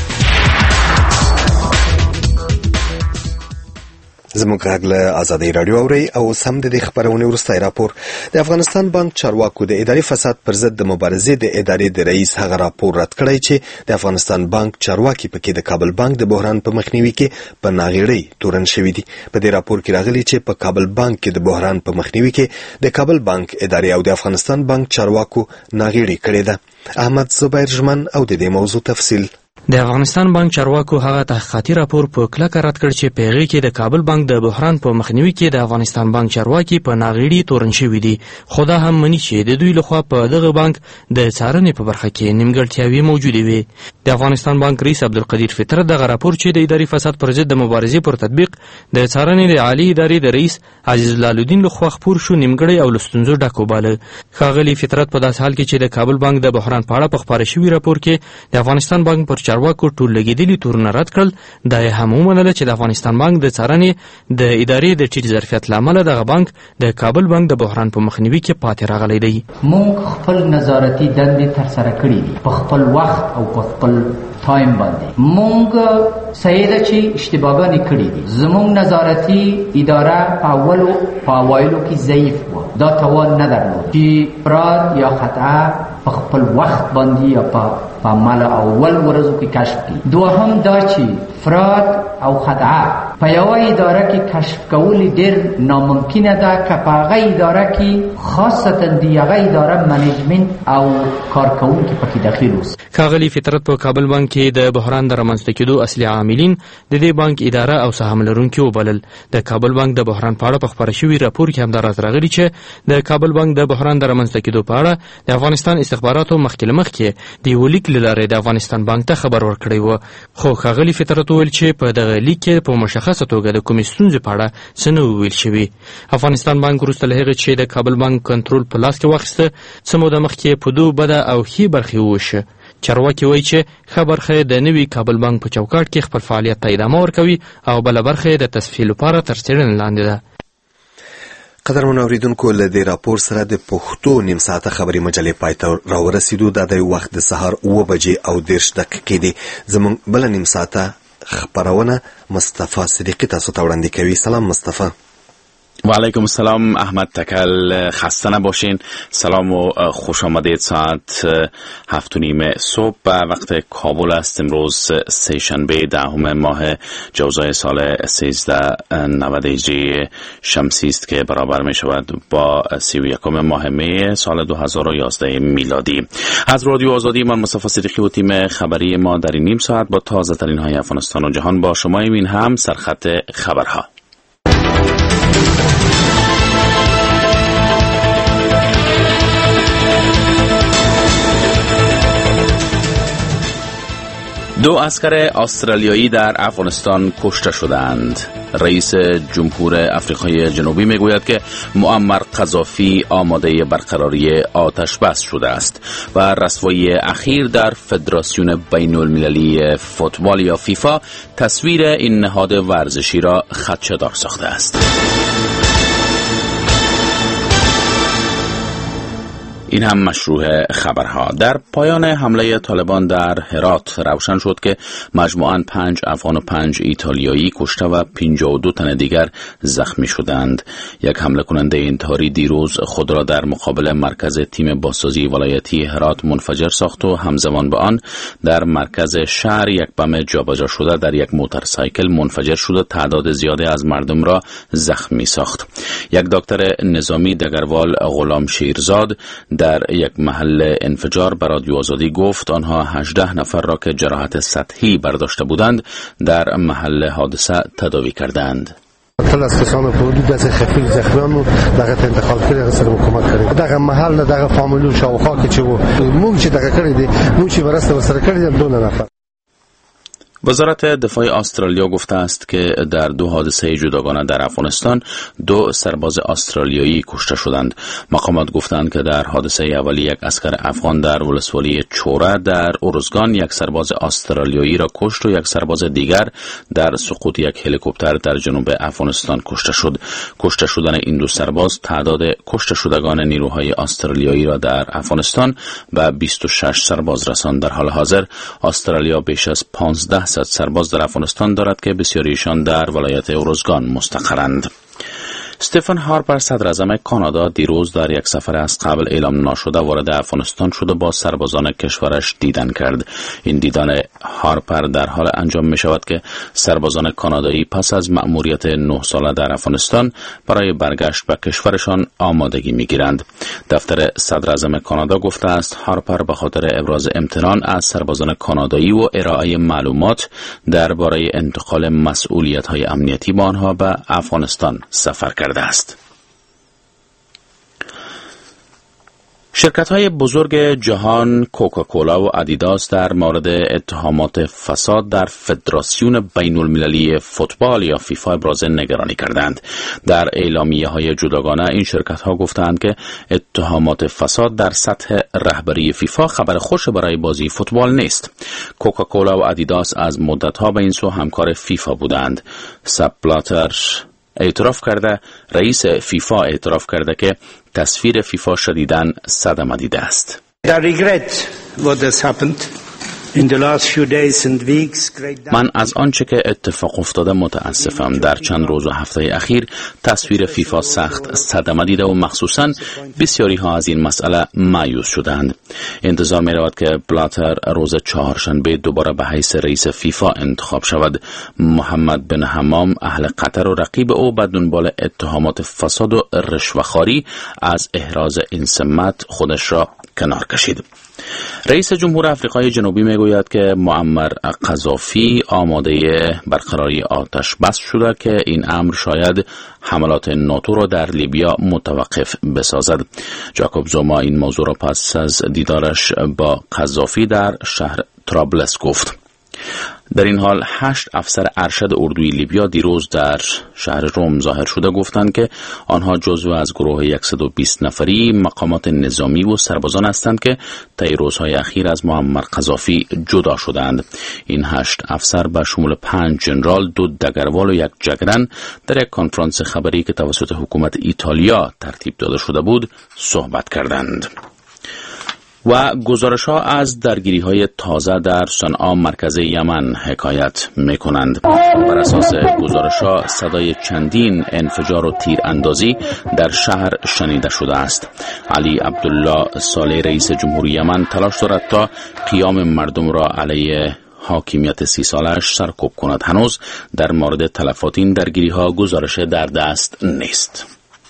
زموږ غږ له آزادۍ رادیو اورئ او سم د دې خبرونې وروستی راپور. د افغانستان بانک چارواکو د اداري فساد پر ضد د مبارزې د ادارې د رئیس هغه راپور رد کړی چې د افغانستان بانک چارواکي پکې د کابل بانک د بحران په مخنیوي کې په ناغېړۍ تورن شوي دي. په دې راپور کې راغلي چې په کابل بانک کې د بحران په مخنیوي کې د کابل بانک ادارې او د افغانستان بانک چارواکو ناغېړي کړې ده. احمد زبیر ژمن او د دې موضوع تفصیل. د افغانستان بانک چارواکو هغه تحقیقاتي راپور په کلکه رد کړ چې په هغې کې د کابل بانک د بحران په مخنیوي کې د افغانستان بانک چارواکي په ناغېړي تورن شوي دي. خو دا هم مني چې د دوی لخوا په دغه بانک د څارنې په برخه کې نیمګړتیاوې موجودې وي. د افغانستان بانک رئیس عبدالقدیر فطرت دغه راپور چې د اداري فساد پر ضد د مبارزې پر تطبیق د څارنې د عالي ادارې د رئیس عزیز الله الدین لخوا خپور شو نیمګړی او له ستونزو ډک وباله. ښاغلي فطرت په داسې حال کې چې د کابل بانک د بحران په اړه په خپاره شوي راپور کې د افغانستان بانک پر چارواکو ټول لګېدلي تورونه رد کړل. دا یې هم ومنله چې د افغانستان بانک د څارنې د ادارې د ټیټ ظرفیت له امله دغه بانک د کابل بانک د بحران په مخنیوي کې پاتې راغلی دی. موږ خپل نظارتي دندې ترسره کړي دي په خپل وخت او په خپل تایم باندې. موږ صحیح ده چې اشتباهګانې کړي دي. زموږ نظارتي اداره په اولو په اوایلو کې ضعیف وه. دا توان نه درلود چې افراد یا خطا په خپل وخت باندې یا په په عمل اول ورځو کې کشف کړي. دوهم دا چې افراد او خطا په یو اداره کې کشف کول ډیر ناممکنه ده که په هغه اداره کې خاصتا د هغه اداره منیجمنت او کارکونکي پکې داخل اوس. ښاغلي فطرت په کابل بانک کې د بحران د رامنځته کېدو اصلي عاملین د دې بانک اداره او سهام لرونکي وبلل. د کابل بانک د بحران په اړه په خپاره شوي راپور کې هم دا راز راغلي چې د کابل بانک د بحران د رامنځته کېدو په اړه د افغانستان استخباراتو مخکې له مخکې د یو لیک له لارې د افغانستان بانک ته خبر ورکړی و. خو ښاغلي فطرت وویل چې په دغه لیک کې په مشخصه توګه د کومې ستونزې په اړه څه نه ویل شوي. افغانستان بانک وروسته له هغې چې د کابل بانک کنټرول په لاس کې واخیسته څه موده مخکې په دوه بده او ښې برخې وویشه. چارواکي وایي چې ښه برخه د نوي کابل بانک په چوکاټ کې خپل فعالیت ته ادامه ورکوي او بله برخه د تصفیې لپاره تر څېړنې لاندې ده. قدرمن اوریدونکو، له دې راپور سره د پښتو نیم ساعته خبري مجلې پای ته راورسېدو. دا د وخت د سهار اوه بجې او دېرش دقیقې دي. زموږ بله نیم ساعته خبرونه مصطفی صدیقی تاسو ته وړاندې کوي. سلام مصطفی. و علیکم السلام احمد تکل، خسته نباشین. سلام و خوش آمدید. ساعت هفت و نیم صبح به وقت کابل است. امروز سه شنبه دهم ماه جوزای سال سیزده نود هجری شمسی است که برابر می شود با سی و یکم ماه می سال دو هزار و یازده میلادی. از رادیو آزادی من مصطفی صدیقی و تیم خبری ما در این نیم ساعت با تازه ترین های افغانستان و جهان با شما. این هم سرخط خبرها. دو عسکر استرالیایی در افغانستان کشته شدند. رئیس جمهور آفریقای جنوبی میگوید که معمر قذافی آماده برقراری آتش بس شده است و رسوایی اخیر در فدراسیون بین المللی فوتبال یا فیفا تصویر این نهاد ورزشی را خدشه‌دار ساخته است. این هم مشروع خبرها. در پایان حمله طالبان در هرات روشن شد که مجموعاً پنج افغان و پنج ایتالیایی کشته و پنجاه و دو تن دیگر زخمی شدند. یک حمله کننده انتحاری دیروز خود را در مقابل مرکز تیم بازسازی ولایتی هرات منفجر ساخت و همزمان با آن در مرکز شهر یک بم جابجا شده در یک موتورسایکل منفجر شد و تعداد زیادی از مردم را زخمی ساخت. یک دکتر نظامی دگروال غلام شیرزاد در یک محل انفجار به رادیو آزادی گفت آنها هجده نفر را که جراحت سطحی برداشته بودند در محل حادثه تداوی کردند. ټول از کسانو په حدود داسې خفیف زخمیانو دغه ته انتقال کړي، هغه سره حکومت کړي. دغه محل نه دغه فامیلو شاوخوا کې چې وو موږ چې دغه کړی دي موږ چې ورسته سره کړی دي دو نفر. وزارت دفاع استرالیا گفته است که در دو حادثه جداگانه در افغانستان دو سرباز استرالیایی کشته شدند. مقامات گفتند که در حادثه اولی یک اسکر افغان در ولسوالی چوره در ارزگان یک سرباز استرالیایی را کشت و یک سرباز دیگر در سقوط یک هلیکوپتر در جنوب افغانستان کشته شد. کشته شدن این دو سرباز تعداد کشته شدگان نیروهای استرالیایی را در افغانستان به بیست و شش سرباز رساند. در حال حاضر استرالیا بیش از پانزده صد سرباز در افغانستان دارد که بسیاریشان در ولایت اورزگان مستقرند. استفن هارپر صدر اعظم کانادا دیروز در یک سفر از قبل اعلام نشده وارد افغانستان شده با سربازان کشورش دیدن کرد. این دیدن هارپر در حال انجام می شود که سربازان کانادایی پس از مأموریت نه ساله در افغانستان برای برگشت به کشورشان آمادگی می گیرند. دفتر صدر اعظم کانادا گفته است هارپر به خاطر ابراز امتنان از سربازان کانادایی و ارائه معلومات درباره انتقال مسئولیت‌های امنیتی با آنها به افغانستان سفر کرد است. شرکت‌های بزرگ جهان کوکاکولا و ادیداس در مورد اتهامات فساد در فدراسیون بین المللی فوتبال یا فیفا ابراز نگرانی کردند. در اعلامیه‌های جداگانه این شرکت‌ها گفتند که اتهامات فساد در سطح رهبری فیفا خبر خوش برای بازی فوتبال نیست. کوکاکولا و ادیداس از مدت‌ها به این سو همکار فیفا بودند. سپ بلاتر اعتراف کرده رئیس فیفا اعتراف کرده که تصویر فیفا شدیداً صدمه دیده است. I regret what has happened من از آنچه که اتفاق افتاده متاسفم. در چند روز و هفته اخیر تصویر فیفا سخت صدمه دیده و مخصوصاً بسیاری ها از این مسئله مایوس شدند. انتظار می رود که بلاتر روز چهارشنبه دوباره به حیث رئیس فیفا انتخاب شود. محمد بن حمام اهل قطر و رقیب او به دنبال اتهامات فساد و رشوه‌خواری از احراز این سمت خودش را کنار کشید. رئیس جمهور آفریقای جنوبی میگوید که معمر قذافی آماده برقراری آتش بس شده که این امر شاید حملات ناتو را در لیبیا متوقف بسازد. جاکوب زوما این موضوع را پس از دیدارش با قذافی در شهر طرابلس گفت. در این حال هشت افسر ارشد اردوی لیبیا دیروز در شهر روم ظاهر شده گفتند که آنها جزو از گروه صد و بیست نفری مقامات نظامی و سربازان هستند که طی روزهای اخیر از معمر قذافی جدا شدند. این هشت افسر به شمول پنج جنرال، دو دگروال و یک جگرن در یک کنفرانس خبری که توسط حکومت ایتالیا ترتیب داده شده بود صحبت کردند. و گزارش ها از درگیری های تازه در صنعا مرکز یمن حکایت می کنند. بر اساس گزارش ها صدای چندین انفجار و تیر اندازی در شهر شنیده شده است. علی عبدالله صالح رئیس جمهوری یمن تلاش دارد تا قیام مردم را علیه حاکمیت سی سالش سرکوب کند. هنوز در مورد تلفات این درگیری ها گزارش در دست نیست.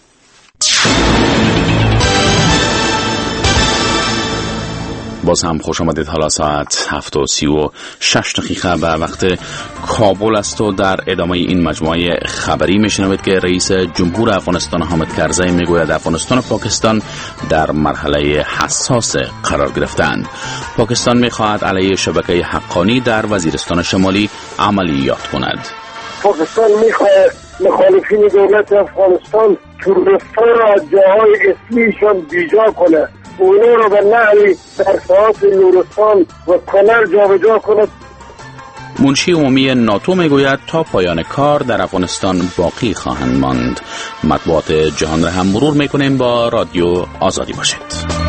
باز هم خوش آمدید. حالا ساعت هفت و سی و شش دقیقه به وقت کابل است و در ادامه این مجموعه خبری میشنوید که رئیس جمهور افغانستان حامد کرزی میگوید افغانستان و پاکستان در مرحله حساس قرار گرفتند. پاکستان میخواهد علیه شبکه حقانی در وزیرستان شمالی عملیات کند. پاکستان میخواهد مخالفین دولت افغانستان تروریستان را از جاهای اصلیشان بیجا کنه، اونا رو به نحوی در ساحات نورستان و کنر جابجا کند. منشی عمومی ناتو میگوید تا پایان کار در افغانستان باقی خواهند ماند. مطبوعات جهان را هم مرور میکنیم. با رادیو آزادی باشید.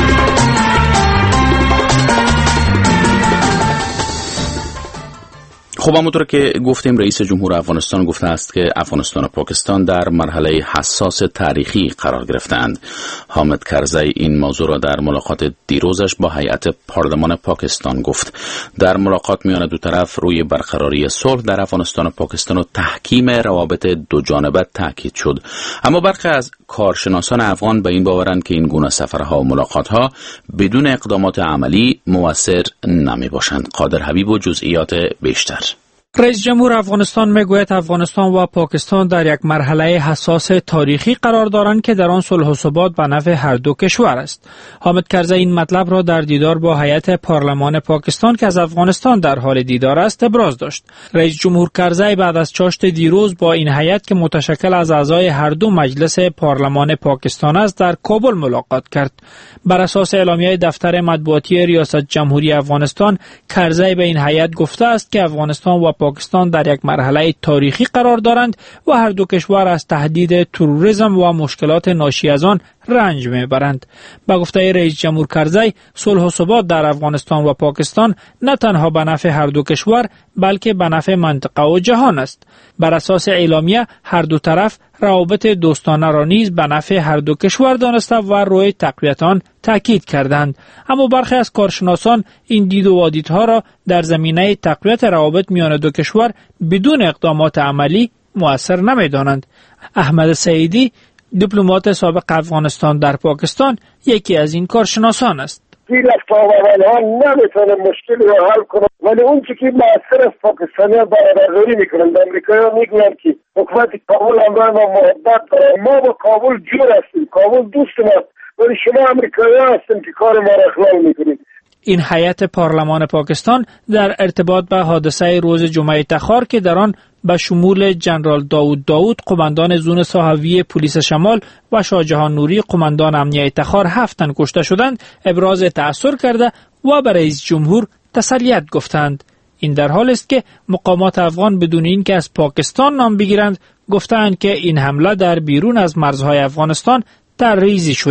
خب همونطور که گفتیم رئیس جمهور افغانستان گفته است که افغانستان و پاکستان در مرحله حساس تاریخی قرار گرفتند. حامد کرزی این موضوع را در ملاقات دیروزش با هیئت پارلمان پاکستان گفت. در ملاقات میان دو طرف روی برقراری صلح در افغانستان و پاکستان و تحکیم روابط دو جانبه تاکید شد. اما برخی از کارشناسان افغان به این باورند که این گونه سفرها و ملاقاتها بدون اقدامات عملی مؤثر نمی باشند. قادر حبیب و جزئیات بیشتر. رئیس جمهور افغانستان میگوید افغانستان و پاکستان در یک مرحله حساس تاریخی قرار دارند که در آن صلح و ثبات به نفع هر دو کشور است. حامد کرزی این مطلب را در دیدار با هیئت پارلمان پاکستان که از افغانستان در حال دیدار است ابراز داشت. رئیس جمهور کرزی بعد از چاشت دیروز با این هیئت که متشکل از اعضای هر دو مجلس پارلمان پاکستان است در کابل ملاقات کرد. بر اساس اعلامیه دفتر مطبوعاتی ریاست جمهوری افغانستان، کرزی به این هیئت گفته است که افغانستان و پاکستان در یک مرحله تاریخی قرار دارند و هر دو کشور از تهدید تروریسم و مشکلات ناشی از آن رنج میبرند. با گفته رئیس جمهور کرزی، صلح و ثبات در افغانستان و پاکستان نه تنها به نفع هر دو کشور بلکه به نفع منطقه و جهان است. بر اساس اعلامیه هر دو طرف روابط دوستانه را نیز به نفع هر دو کشور دانسته و روی تقویت آن تاکید کردند. اما برخی از کارشناسان این دید و واردها را در زمینه تقویت روابط میان دو کشور بدون اقدامات عملی مؤثر نمی‌دانند. احمد سعیدی، دیپلمات سابق افغانستان در پاکستان، یکی از این کارشناسان است. این افغان‌ها نمیتونه مشکل رو حل کنه، ولی اون چیزی که مؤثر است پاکستانی‌ها برادری میکنند. امریکایی‌ها میگویند که حکومت کابل همراه ما محبت داره، ما با کابل جور هستیم، کابل دوست ما، ولی شما امریکایی‌ها هستین که کار ما را اخلال میکنید. این هیئت پارلمان پاکستان در ارتباط به حادثه روز جمعه تخار که در آن به شمول جنرال داود داود قماندان زون صحوی پلیس شمال و شاهجهان نوری قماندان امنیه تخار هفت تن کشته شدند ابراز تأثیر کرده و به رئیس جمهور تسلیت گفتند. این در حال است که مقامات افغان بدون اینکه از پاکستان نام بگیرند گفتند که این حمله در بیرون از مرزهای افغانستان تحریزی شده بود.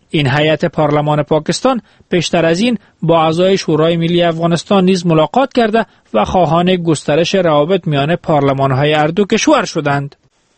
این هیئت پارلمان پاکستان پیشتر از این با اعضای شورای ملی افغانستان نیز ملاقات کرده و خواهان گسترش روابط میان پارلمان‌های هر دو کشور شدند.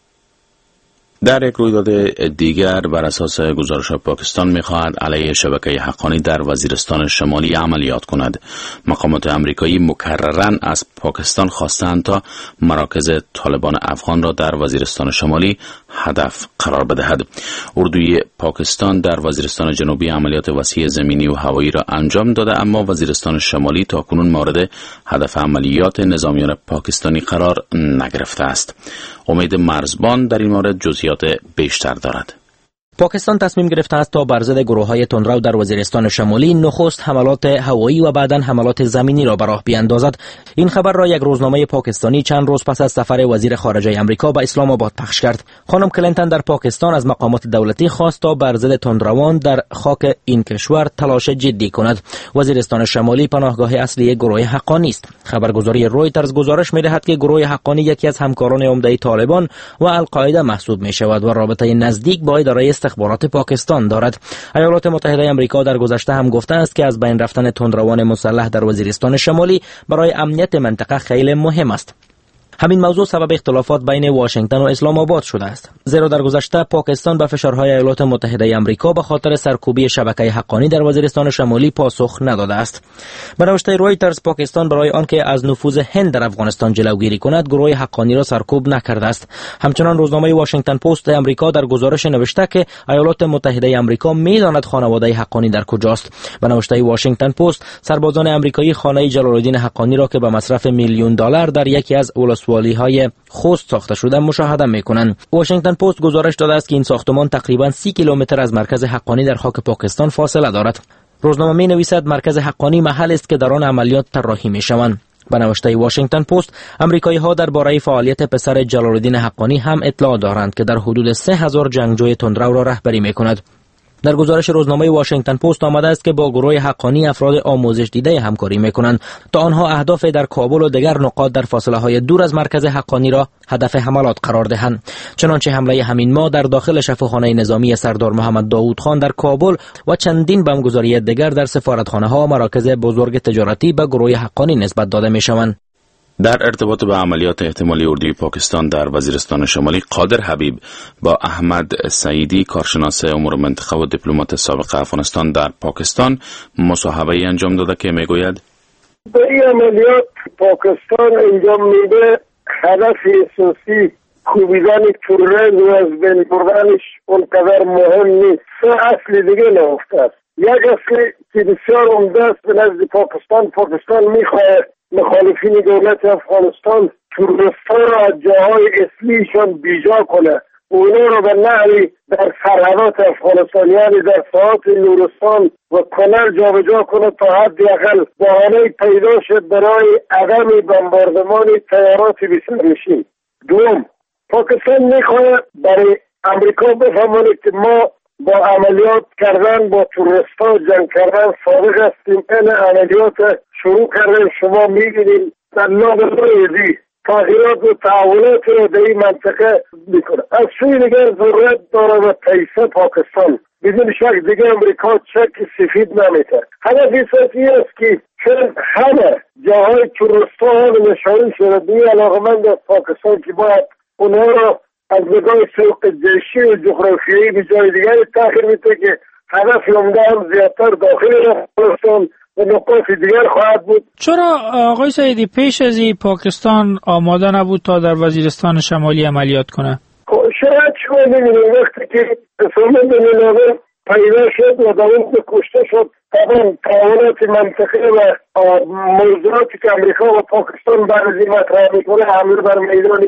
در یک رویداد دیگر بر اساس گزارش پاکستان می‌خواهد علیه شبکه حقانی در وزیرستان شمالی عملیات کند. مقامات آمریکایی مکرراً از پاکستان خواستند تا مراکز طالبان افغان را در وزیرستان شمالی هدف قرار بدهد. اردوی پاکستان در وزیرستان جنوبی عملیات وسیع زمینی و هوایی را انجام داده، اما وزیرستان شمالی تاکنون مورد هدف عملیات نظامیان پاکستانی قرار نگرفته است. امید مرزبان در این مورد جزئیات بیشتر دارد. پاکستان تصمیم گرفته است تا بر ضد گروه‌های تندرو در وزیرستان شمالی نخست حملات هوایی و بعداً حملات زمینی را به راه بیاندازد. این خبر را یک روزنامه پاکستانی چند روز پس از سفر وزیر خارجه آمریکا به اسلام آباد پخش کرد. خانم کلینتون در پاکستان از مقامات دولتی خواست تا بر ضد تندروان در خاک این کشور تلاش جدی کند. وزیرستان شمالی پناهگاه اصلی گروه حقانی است. خبرگزاری رویترز گزارش می‌دهد که گروه حقانی یکی از همکاران عمده طالبان و القاعده محسوب می‌شود و رابطه نزدیک با اداره استخبارات پاکستان دارد. ایالات متحده آمریکا در گذشته هم گفته است که از بین رفتن تندروان مسلح در وزیرستان شمالی برای امنیت منطقه خیلی مهم است. همین موضوع سبب اختلافات بین واشنگتن و اسلام آباد شده است، زیرا در گذشته پاکستان به فشارهای ایالات متحده آمریکا به خاطر سرکوبی شبکه حقانی در وزیرستان شمالی پاسخ نداده است. به نوشته رویترز پاکستان برای آنکه از نفوذ هند در افغانستان جلوگیری کند گروه حقانی را سرکوب نکرده است. همچنان روزنامه واشنگتن پست آمریکا در گزارش نوشته که ایالات متحده آمریکا می‌داند خانواده حقانی در کجاست. به نوشته واشنگتن پست سربازان آمریکایی خانه جلال الدین حقانی را که به مصرف میلیون دلار در یکی از ولسوالی‌های خوست ساخته شده مشاهده می‌کنند. واشنگتن پست گزارش داده است که این ساختمان تقریباً سی کیلومتر از مرکز حقانی در خاک پاکستان فاصله دارد. روزنامه می‌نویسد مرکز حقانی محل است که در آن عملیات طراحی می‌شوند. به نوشته واشنگتن پست امریکایی‌ها درباره فعالیت پسر جلال الدین حقانی هم اطلاع دارند که در حدود سه هزار جنگجوی تندرو را رهبری می‌کند. در گزارش روزنامه واشنگتن پست آمده است که با گروه حقانی افراد آموزش دیده همکاری می‌کنند تا آنها اهداف در کابل و دیگر نقاط در فاصله‌های دور از مرکز حقانی را هدف حملات قرار دهند. چنانچه حمله همین ماه در داخل شفاخانه نظامی سردار محمد داوود خان در کابل و چندین بمبگذاری دیگر در سفارتخانه‌ها و مراکز بزرگ تجارتی به گروه حقانی نسبت داده می‌شوند. در ارتباط به عملیات احتمالی اردوی پاکستان در وزیرستان شمالی، قادر حبیب با احمد سعیدی کارشناس امور منطقه و دیپلمات سابق افغانستان در پاکستان مصاحبه‌ای انجام داده که میگوید به این عملیات پاکستان انجام میده هدف اساسی کوبیدن تروریسم و از بین بردنش اونقدر مهم نیست. سه اصل دیگه نهفته است. یک اصل که بسیار عمده است به نزد پاکستان، پاکستان میخواهد مخالفین دولت افغانستان تروریست‌ها را از جاهای اصلیشان بیجا کنه، اونا را به نحوی در سرحدات افغانستان یعنی در ساحات نورستان و کنر جابجا کنه تا حداقل بهانه پیدا شد برای عدم بمباردمان تیارات بسرنشین. دوم، پاکستان میخواهد برای امریکا بفهماند که ما با عملیات کردن با تروریست‌ها جنگ کردن صادق هستیم. این عملیات شروع کردن شما می‌بینید در نابرابری تغییرات و تحولات رو در این منطقه میکنه. از سوی دیگر ضرورت داره به تایید پاکستان. بدون شک دیگه امریکا چک سفید نمیده. هدف اساسی است که چون همه جاهای تروریست‌ها نشانی شده به علاقمند پاکستان که باید اونها را از نگاه سوق جیشی و جغرافیایی به جای دیگری تغییر میده که هدف عمده هم زیادتر داخل افغانستان و نقاط دیگر خواهد بود. چرا آقای سعیدی پیش از این پاکستان آماده نبود تا در وزیرستان شمالی عملیات کنه؟ شاید شما نمیدونید وقتی که اسامه بن لادن پیدا شد و در اون کشته شد طبعا تعاونات منطقه و موضوعاتی که امریکا و پاکستان بعد از این مطرح میکنه حمله بر میدان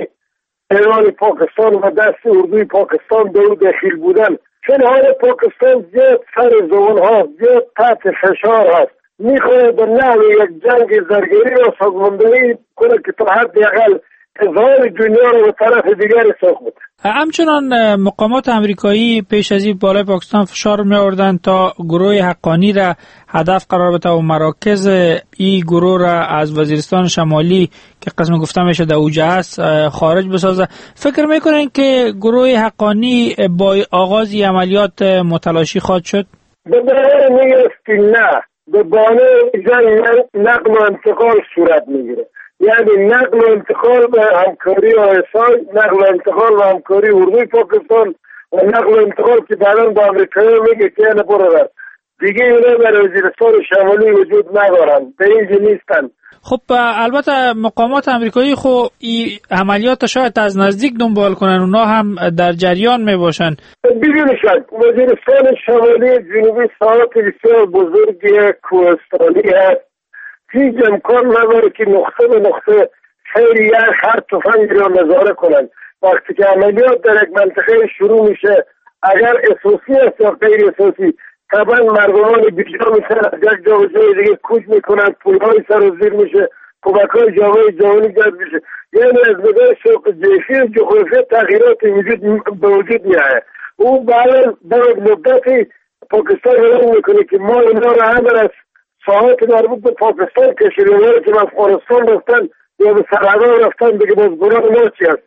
ایران پاکستان و دست اردوی پاکستان به او دخیل بودن، چون حال پاکستان زیاد سر زبان ها زیاد تحت فشار هست، میخواد به نحو یک جنگ زرگری را سازماندهی کنه که تا حد اقل اظهار دنیا رو به طرف دیگر ساخت. همچنان مقامات امریکایی پیش از این بالای پاکستان فشار می آوردند تا گروه حقانی را هدف قرار بده و مراکز این گروه را از وزیرستان شمالی که قسم گفته میشه در اوجه است خارج بسازه. فکر میکنین که گروه حقانی با آغاز عملیات متلاشی خواهد شد؟ به باره میگرفت نه، به بانه جنگ نقل و انتقال صورت میگیره، یعنی نقل و انتقال به همکاری آیسای، نقل و انتقال به همکاری اردوی پاکستان و نقل و انتقال که بعدا با امریکایی میگه که اینه برو رد دیگه اینه در وزیرستان شمالی وجود ندارن، به اینجا نیستن. خب البته مقامات امریکایی خو این عملیات شاید از نزدیک دنبال کنن، اونا هم در جریان می باشن. بدون شک وزیرستان شمالی جنوبی ساحات بسیار بزرگی کوهستانی هست، هیچ امکان نداره که نقطه به نقطه خیلی یک هر تفنگ را نظاره کنن. وقتی که عملیات در یک منطقه شروع میشه، اگر اساسی است یا غیر اساسی، طبعا مردمان بیجا میشن، از یک جا به جای دیگه کوچ میکنن، پولهای سر و زیر میشه، کمکهای جامعه جهانی جذب میشه، یعنی از نظر شوق جیشی و جغرافی تغییرات وجود به وجود میآید. او بعد در مدتی پاکستان اعلام میکنه که ما اینا را هم از ساحات مربوط به پاکستان کشیدیم، که به افغانستان رفتن یا به سرحدها رفتن دیگه باز گناه ما چی است.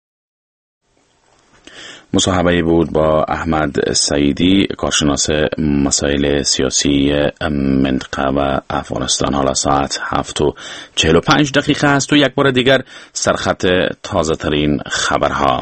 مصاحبه بود با احمد سعیدی، کارشناس مسائل سیاسی منطقه و افغانستان. حالا ساعت هفت و چهل و پنج دقیقه است و یک بار دیگر سرخط تازه ترین خبرها.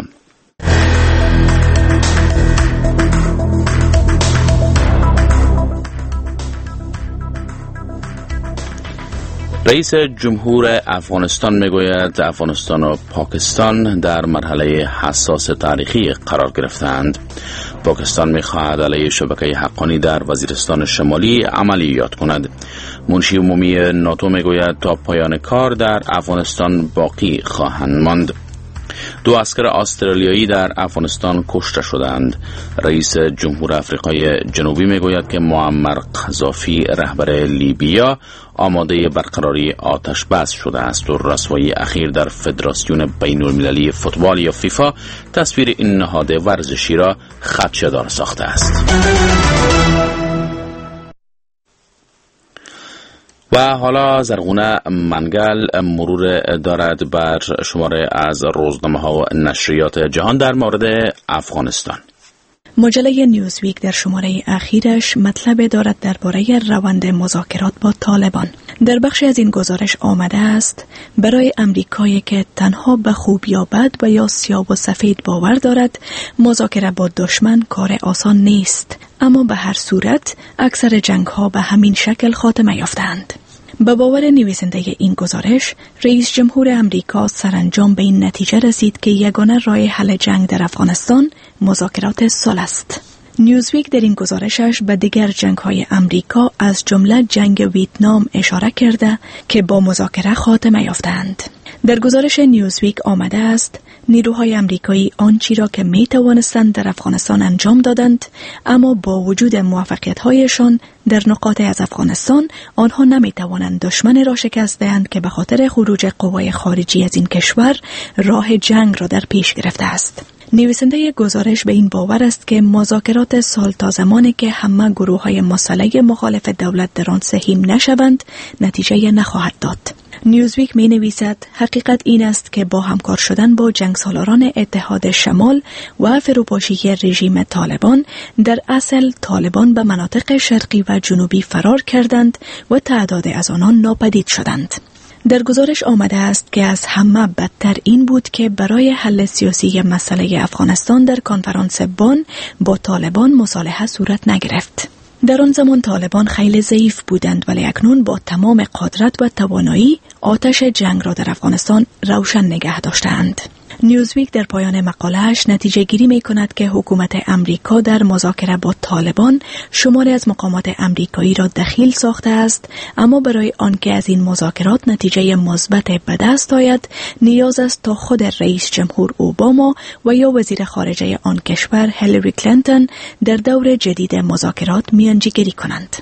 رئیس جمهور افغانستان میگوید افغانستان و پاکستان در مرحله حساس تاریخی قرار گرفتند. پاکستان میخواهد علیه شبکه حقانی در وزیرستان شمالی عملیات کند. منشی عمومی ناتو میگوید تا پایان کار در افغانستان باقی خواهند ماند. دو عسکر استرالیایی در افغانستان کشته شدند. رئیس جمهور آفریقای جنوبی میگوید که معمر قذافی رهبر لیبیا آماده برقراری آتش بس شده است و رسوایی اخیر در فدراسیون بین المللی فوتبال یا فیفا تصویر این نهاد ورزشی را خدشه‌دار ساخته است. و حالا زرغونه منگل مرور دارد بر شماره از روزنامه ها و نشریات جهان در مورد افغانستان. مجله نیوزویک در شماره اخیرش مطلب دارد درباره روند مذاکرات با طالبان. در بخش از این گزارش آمده است برای امریکایی که تنها به خوب یا بد و یا سیاه و سفید باور دارد، مذاکره با دشمن کار آسان نیست، اما به هر صورت اکثر جنگ ها به همین شکل خاتمه یافتند. به باور نویسنده این گزارش، رئیس جمهور امریکا سرانجام به این نتیجه رسید که یگانه راه حل جنگ در افغانستان مذاکرات صلح است. نیوزویک در این گزارشش به دیگر جنگ‌های امریکا از جمله جنگ ویتنام اشاره کرده که با مذاکره خاتمه یافتند. در گزارش نیوزویک آمده است نیروهای امریکایی آنچی را که می توانستند در افغانستان انجام دادند، اما با وجود موفقیت‌هایشان در نقاط از افغانستان آنها نمی توانند دشمن را شکست دهند که به خاطر خروج قوای خارجی از این کشور راه جنگ را در پیش گرفته است. نویسنده گزارش به این باور است که مذاکرات صلح تا زمانی که همه گروه‌های مسلح مخالف دولت در آن سهیم نشوند نتیجه نخواهد داد. نیوزویک می نویسد حقیقت این است که با همکار شدن با جنگسالاران اتحاد شمال و فروپاشی رژیم طالبان، در اصل طالبان به مناطق شرقی و جنوبی فرار کردند و تعداد از آنان ناپدید شدند. در گزارش آمده است که از همه بدتر این بود که برای حل سیاسی مسئله افغانستان در کنفرانس بن با طالبان مصالحه صورت نگرفت. در آن زمان طالبان خیلی ضعیف بودند، ولی اکنون با تمام قدرت و توانایی آتش جنگ را در افغانستان روشن نگه داشتند. نیوزویک در پایان مقاله‌اش نتیجه گیری می کند که حکومت امریکا در مذاکره با طالبان شماری از مقامات امریکایی را دخیل ساخته است، اما برای آنکه از این مذاکرات نتیجه مثبت به دست آید نیاز است تا خود رئیس جمهور اوباما و یا وزیر خارجه آن کشور هیلاری کلینتون در دور جدید مذاکرات میانجیگری کنند.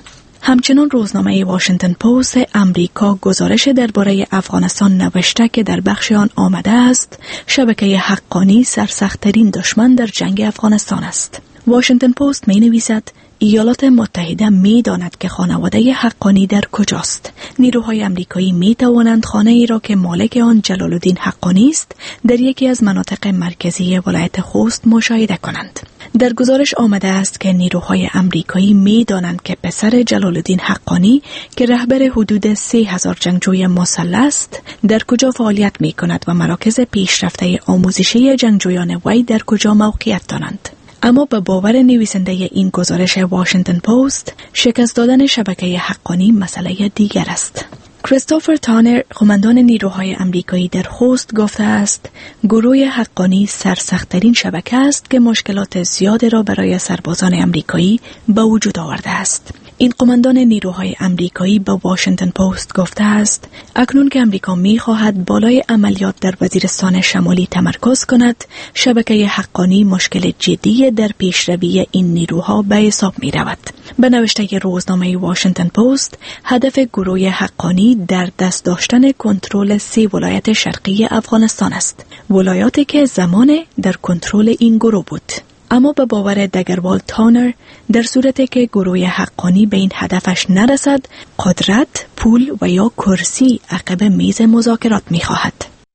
همچنان روزنامه واشنگتن پست امریکا گزارش درباره افغانستان نوشته که در بخش آن آمده است شبکه حقانی سرسخت‌ترین دشمن در جنگ افغانستان است. واشنگتن پست می نویسد ایالات متحده می داند که خانواده حقانی در کجاست. نیروهای امریکایی می توانند خانه ای را که مالک آن جلال الدین حقانی است در یکی از مناطق مرکزی ولایت خوست مشاهده کنند. در گزارش آمده است که نیروهای امریکایی می دانند که پسر جلال الدین حقانی که رهبر حدود سه هزار جنگجوی مسلح است در کجا فعالیت می کند و مراکز پیشرفته آموزشی جنگجویان وی در کجا موقعیت دارند. اما به باور نویسنده این گزارش واشنگتن پست شکست دادن شبکه حقانی مسئله دیگر است. کریستوفر تانر قماندان نیروهای امریکایی در خوست گفته است گروه حقانی سرسخت‌ترین شبکه است که مشکلات زیادی را برای سربازان امریکایی به وجود آورده است. این قماندان نیروهای امریکایی به واشنگتن پست گفته است اکنون که امریکا می خواهد بالای عملیات در وزیرستان شمالی تمرکز کند، شبکه حقانی مشکل جدی در پیشروی این نیروها به حساب می رود. به نوشته روزنامه واشنگتن پست، هدف گروه حقانی در دست داشتن کنترل سه ولایت شرقی افغانستان است، ولایاتی که زمان در کنترل این گروه بود. اما به باور دگروال تانر در صورتی که گروه حقانی به این هدفش نرسد، قدرت، پول و یا کرسی عقب میز مذاکرات می خواهد.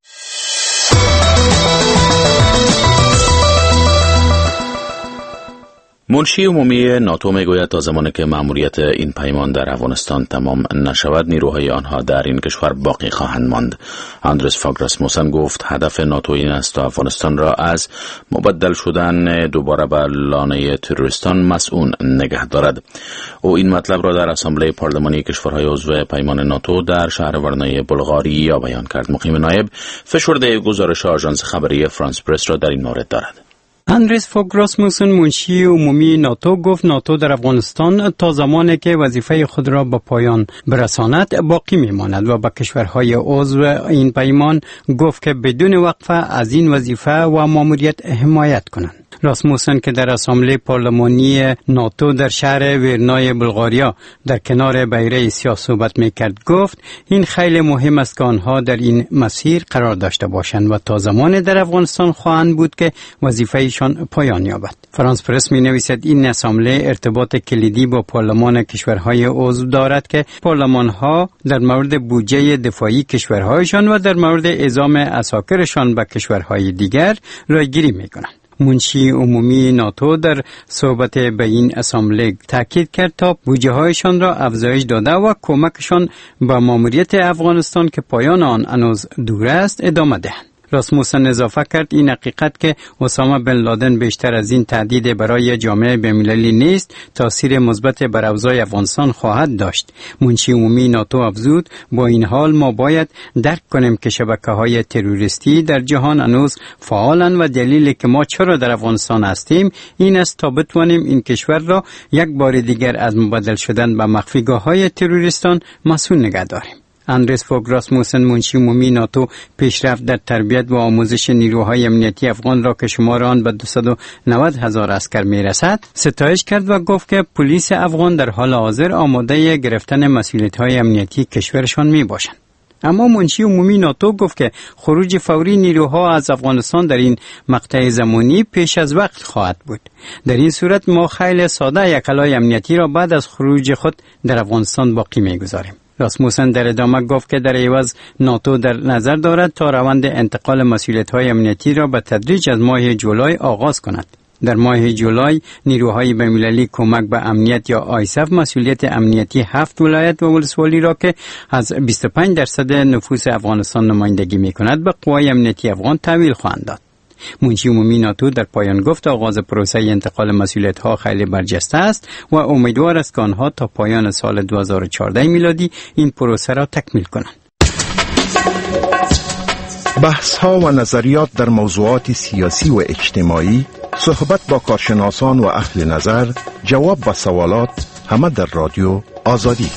منشی عمومی ناتو میگوید تا زمانی که مأموریت این پیمان در افغانستان تمام نشود نیروهای آنها در این کشور باقی خواهند ماند. اندرس فاگ راسموسن گفت هدف ناتو این است تا افغانستان را از مبدل شدن دوباره به لانه تروریستان مسئول نگه دارد. او این مطلب را در اسامبله پارلمانی کشورهای عضو پیمان ناتو در شهر ورنای بلغاریا بیان کرد. مقیم نایب فشرده گزارش آژانس خبری فرانس پرس را در این مورد دارد. اندرس فاگ راسموسن منشی عمومی ناتو گفت ناتو در افغانستان تا زمانی که وظیفه خود را به پایان برساند باقی میماند و به کشورهای عضو این پیمان گفت که بدون وقفه از این وظیفه و ماموریت حمایت کنند. راسموسن که در اسامبله پارلمانی ناتو در شهر ورنای بلغاریا در کنار بیره سیاه صحبت میکرد گفت این خیلی مهم است که آنها در این مسیر قرار داشته باشند و تا زمان در افغانستان خواهند بود که وظیفهشان پایان یابد. فرانس پرس می نویسد این اسامبله ارتباط کلیدی با پارلمان کشورهای عضو دارد که پارلمانها در مورد بودجه دفاعی کشورهایشان و در مورد اعزام عساکرشان به کشورهای دیگر رایگیری میکنند. منشی عمومی ناتو در صحبت به این اسامبله تاکید کرد تا بودجه هایشان را افزایش داده و کمکشان به ماموریت افغانستان که پایان آن هنوز دور است ادامه دهند. راسموسن اضافه کرد این حقیقت که اسامه بن لادن بیشتر از این تهدید برای جامعه بین‌المللی نیست تاثیر مثبت بر اوضاع افغانستان خواهد داشت. منشی عمومی ناتو افزود با این حال ما باید درک کنیم که شبکه‌های تروریستی در جهان هنوز فعالند و دلیلی که ما چرا در افغانستان هستیم این است تا بتوانیم این کشور را یک بار دیگر از مبدل شدن به مخفیگاه‌های تروریستان مسئول نگه داریم. اندرس فاگ راسموسن منشی عمومی ناتو پیشرفت در تربیت و آموزش نیروهای امنیتی افغان را که شمار آن به دویست و نود هزار عسکر میرسد ستایش کرد و گفت که پلیس افغان در حال حاضر آماده گرفتن مسئولیت‌های امنیتی کشورشان میباشند. اما منشی عمومی ناتو گفت که خروج فوری نیروها از افغانستان در این مقطع زمانی پیش از وقت خواهد بود. در این صورت ما خیلی ساده یک کلای امنیتی را بعد از خروج خود در افغانستان باقی میگذاریم. راسموسن در ادامه گفت که در عوض ناتو در نظر دارد تا روند انتقال مسئولیت‌های امنیتی را به تدریج از ماه جولای آغاز کند. در ماه جولای نیروهای بین‌المللی کمک به امنیت یا آیسف مسئولیت امنیتی هفت ولایت و ولسوالی را که از بیست و پنج درصد نفوس افغانستان نمایندگی می‌کند به قوای امنیتی افغان تحویل خواهند داد. منشی عمومی ناتو در پایان گفت آغاز پروسه انتقال مسئولیت‌ها خیلی برجسته است و امیدوار است که آنها تا پایان سال دو هزار و چهارده میلادی این پروسه را تکمیل کنند. بحث‌ها و نظریات در موضوعات سیاسی و اجتماعی، صحبت با کارشناسان و اهل نظر، جواب به سوالات، همه در رادیو آزادی.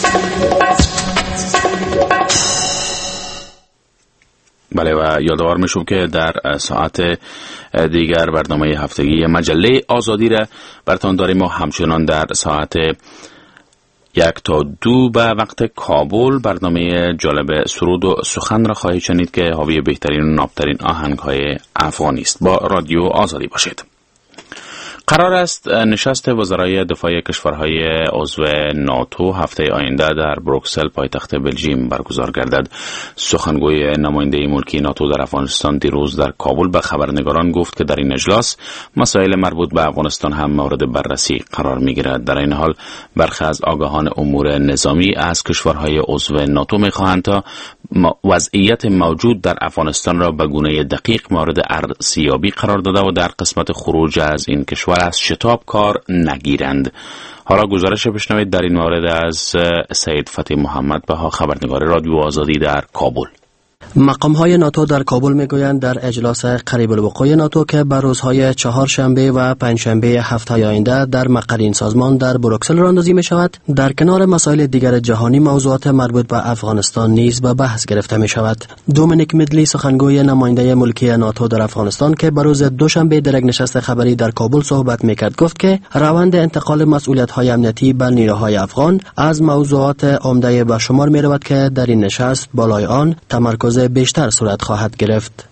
بله و یادآور میشم که در ساعت دیگر برنامه هفتگی مجله آزادی را براتون داریم و همچنان در ساعت یک تا دو به وقت کابل برنامه جالب سرود و سخن را خواهید شنید که حاوی بهترین و نابترین آهنگ‌های افغانی است. با رادیو آزادی باشید. قرار است نشست وزرای دفاع کشورهای عضو ناتو هفته آینده در بروکسل پایتخت بلژیم برگزار گردد. سخنگوی نماینده ملکی ناتو در افغانستان دیروز در کابل به خبرنگاران گفت که در این اجلاس مسائل مربوط به افغانستان هم مورد بررسی قرار می‌گیرد. در این حال برخی از آگاهان امور نظامی از کشورهای عضو ناتو می‌خواهند تا وضعیت موجود در افغانستان را به گونه دقیق مورد ارزیابی قرار داده و در قسمت خروج از این کشور از شتاب کار نگیرند. حالا گزارش بشنوید در این مورد از سید فتح محمد بها، خبرنگار رادیو آزادی در کابل. مقام‌های ناتو در کابل می‌گویند در اجلاس قریب الوقوع ناتو که بر روزهای چهارشنبه و پنجشنبه هفته آینده در مقر این سازمان در بروکسل راندازی می‌شود، در کنار مسائل دیگر جهانی موضوعات مربوط به افغانستان نیز به بحث گرفته می‌شود. دومینیک میدلی، سخنگوی نماینده ملکی ناتو در افغانستان که بر روز دوشنبه در یک نشست خبری در کابل صحبت می‌کرد، گفت که روند انتقال مسئولیت‌های امنیتی به نیروهای افغان از موضوعات عمده به شمار می‌رود که در این نشست بالای آن تمرکز بیشتر صورت خواهد گرفت.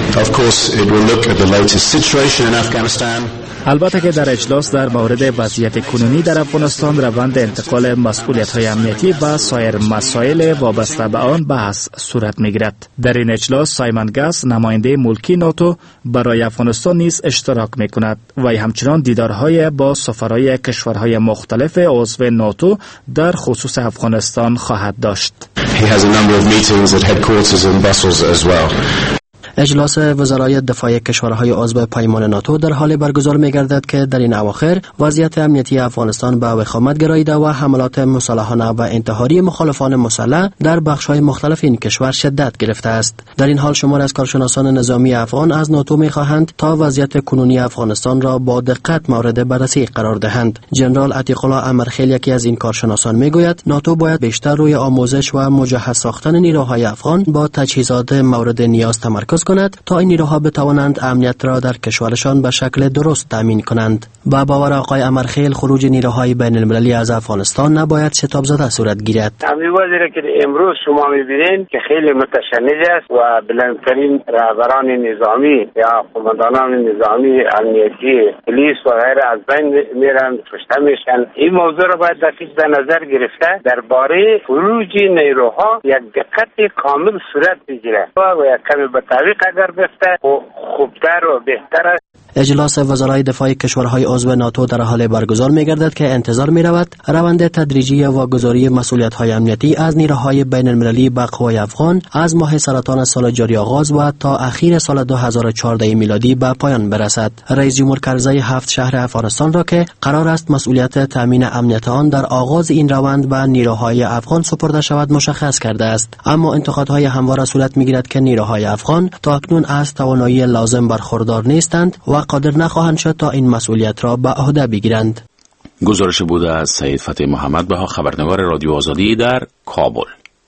البته که در اجلاس در مورد وضعیت کنونی در افغانستان، روند انتقال مسئولیت‌های امنیتی و سایر مسائل وابسته به آن بحث صورت می‌گیرد. در این اجلاس سایمون گاس، نماینده ملکی ناتو برای افغانستان نیز اشتراک می‌کند و همچنان دیدارهای با سفرای کشورهای مختلف عضو ناتو در خصوص افغانستان خواهد داشت. He has a number of meetings at headquarters in Brussels as well. اجلاس وزرای دفاع کشورهای عضو پیمان ناتو در حال برگزار می‌گردد که در این اواخر وضعیت امنیتی افغانستان به وخامت گراییده و حملات مسلحانه و انتحاری مخالفان مسلح در بخش‌های مختلف این کشور شدت گرفته است. در این حال شمار از کارشناسان نظامی افغان از ناتو می‌خواهند تا وضعیت کنونی افغانستان را با دقت مورد بررسی قرار دهند. ژنرال عتیق الله امرخیل، یکی از این کارشناسان، می‌گوید ناتو باید بیشتر روی آموزش و مجهز ساختن نیروهای افغان با تجهیزات مورد نیاز تمرکز کند تا این نیروها بتوانند امنیت را در کشورشان به شکل درست تامین کنند. با باور آقای امرخیل، خروج نیروهای بین المللی از افغانستان نباید شتاب زده صورت گیرد. همین وضعی که امروز شما می‌بینید که خیلی متشنج است و بلندترین رهبران نظامی یا قماندانان نظامی، امنیتی، پلیس و غیره از بین میرن، کشته میشن. این موضوع را باید دقیق در نظر گرفته درباره خروج نیروها یک دقت کامل صورت بگیرد و یک کمی به تعویق اگر بفته خوبتر و بهتر است. اجلاس وزرای دفاع کشورهای عضو ناتو در حال برگزار می‌گردد که انتظار می‌رود روند تدریجی واگذاری مسئولیت‌های امنیتی از نیروهای بین المللی به قوای افغان از ماه سرطان سال جاری آغاز و تا اخیر سال دو هزار و چهارده میلادی به پایان برسد. رئیس جمهور کرزی هفت شهر افغانستان را که قرار است مسئولیت تامین امنیت آن در آغاز این روند به نیروهای افغان سپرده شود مشخص کرده است، اما انتقادهای همواره صورت می‌گیرد که نیروهای افغان تا اکنون از توانایی لازم برخوردار نیستند و قادر نخواهند شد تا این مسئولیت را به عهده بگیرند. گزارش بوده از سید فتح محمد بها، خبرنگار رادیو آزادی در کابل.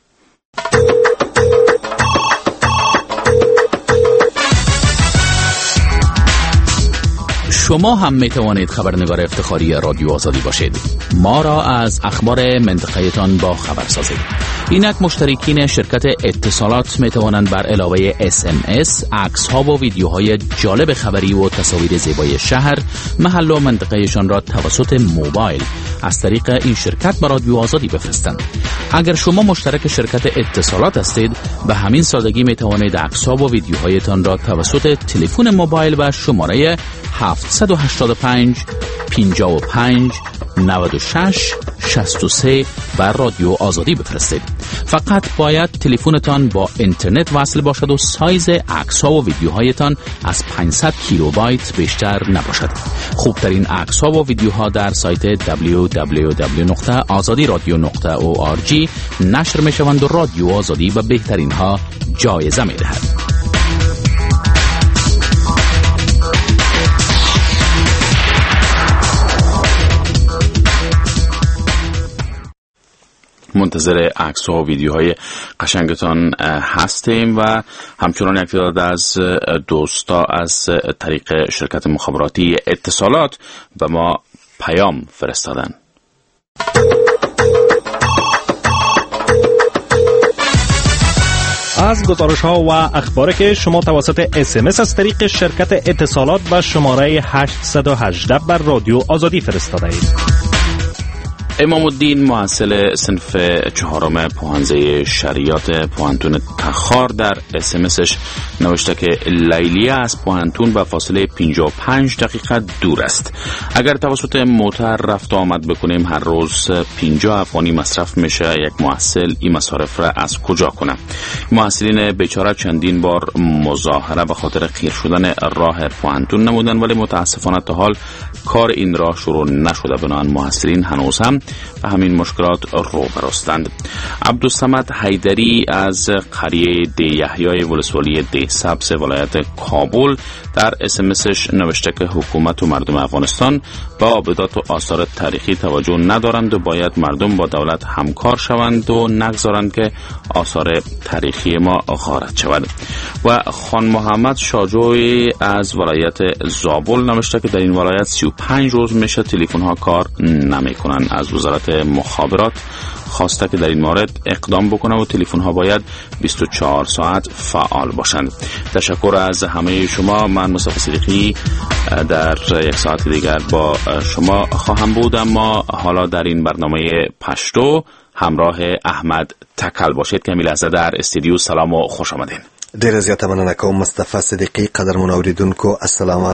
شما هم می توانید خبرنگار افتخاری رادیو آزادی باشید. ما را از اخبار منطقه‌تان با خبر سازید. اینک مشترکین شرکت اتصالات می توانند بر علاوه اس ام اس، عکس ها و ویدیوهای جالب خبری و تصاویر زیبای شهر، محل و منطقهشان را توسط موبایل از طریق این شرکت به رادیو آزادی بفرستند. اگر شما مشترک شرکت اتصالات هستید، به همین سادگی می توانید عکس ها و ویدیوهایتان را توسط تلفن موبایل و شماره هفت هشت پنج پنجاه و پنج نود و شش شصت و سه بر رادیو آزادی بفرستید. فقط باید تلفنتان با اینترنت وصل باشد و سایز عکس ها و ویدیوهایتان از پانصد کیلوبایت بیشتر نباشد. خوبترین عکس ها و ویدیوها در سایت دبلیو دبلیو دبلیو نقطه آزادی رادیو نقطه او آر جی نشر می شوند و رادیو آزادی به بهترین ها جایزه می دهد. منتظر عکس و ویدیوهای قشنگتان هستیم و همچنان یک تعداد از دوستا از طریق شرکت مخابراتی اتصالات به ما پیام فرستادن. از گزارش ها و اخباری که شما توسط اس ام اس از طریق شرکت اتصالات به شماره هشت یک هشت بر رادیو آزادی فرستاده اید. امام الدین محصل صنف چهارم پوهنځی شریعت پوهنتون تخار در اس ام اسش نوشته که لیلیه از پوهنتون به فاصله پنجاه و پنج دقیقه دور است. اگر توسط موتر رفت آمد بکنیم هر روز پنجاه افغانی مصرف میشه. یک محصل این مصارف را از کجا کنه؟ محصلین بیچاره چندین بار مظاهره به خاطر خیر شدن راه پوهنتون نمودن، ولی متاسفانه تا حال کار این راه شروع نشده. بنابراین محصلین هنوز هم به همین مشکلات روبروستند. عبدالصمد حیدری از قریه دی یحیای ولسوالی دی سبز ولایت کابل در اس ام اسش نوشته که حکومت و مردم افغانستان با آبدات و آثار تاریخی توجه ندارند و باید مردم با دولت همکار شوند و نگذارند که آثار تاریخی ما غارت شود. و خان محمد شاجوی از ولایت زابل نوشته که در این ولایت سی و پنج روز میشه تلفن ها کار نمی کنند. از وزارت مخابرات خواسته که در این مورد اقدام بکنه و تلفن ها باید بیست و چهار ساعت فعال باشند. تشکر از همه شما. من مصطفی صدیقی در یک ساعت دیگر با شما خواهم بود، اما حالا در این برنامه پشتو همراه احمد تکل باشید. کمی لحظه در استودیو. سلام و خوش آمدین. ډیره زیاته مننه کوم مصطفی صدیقی. قدرمن اوریدونکو السلام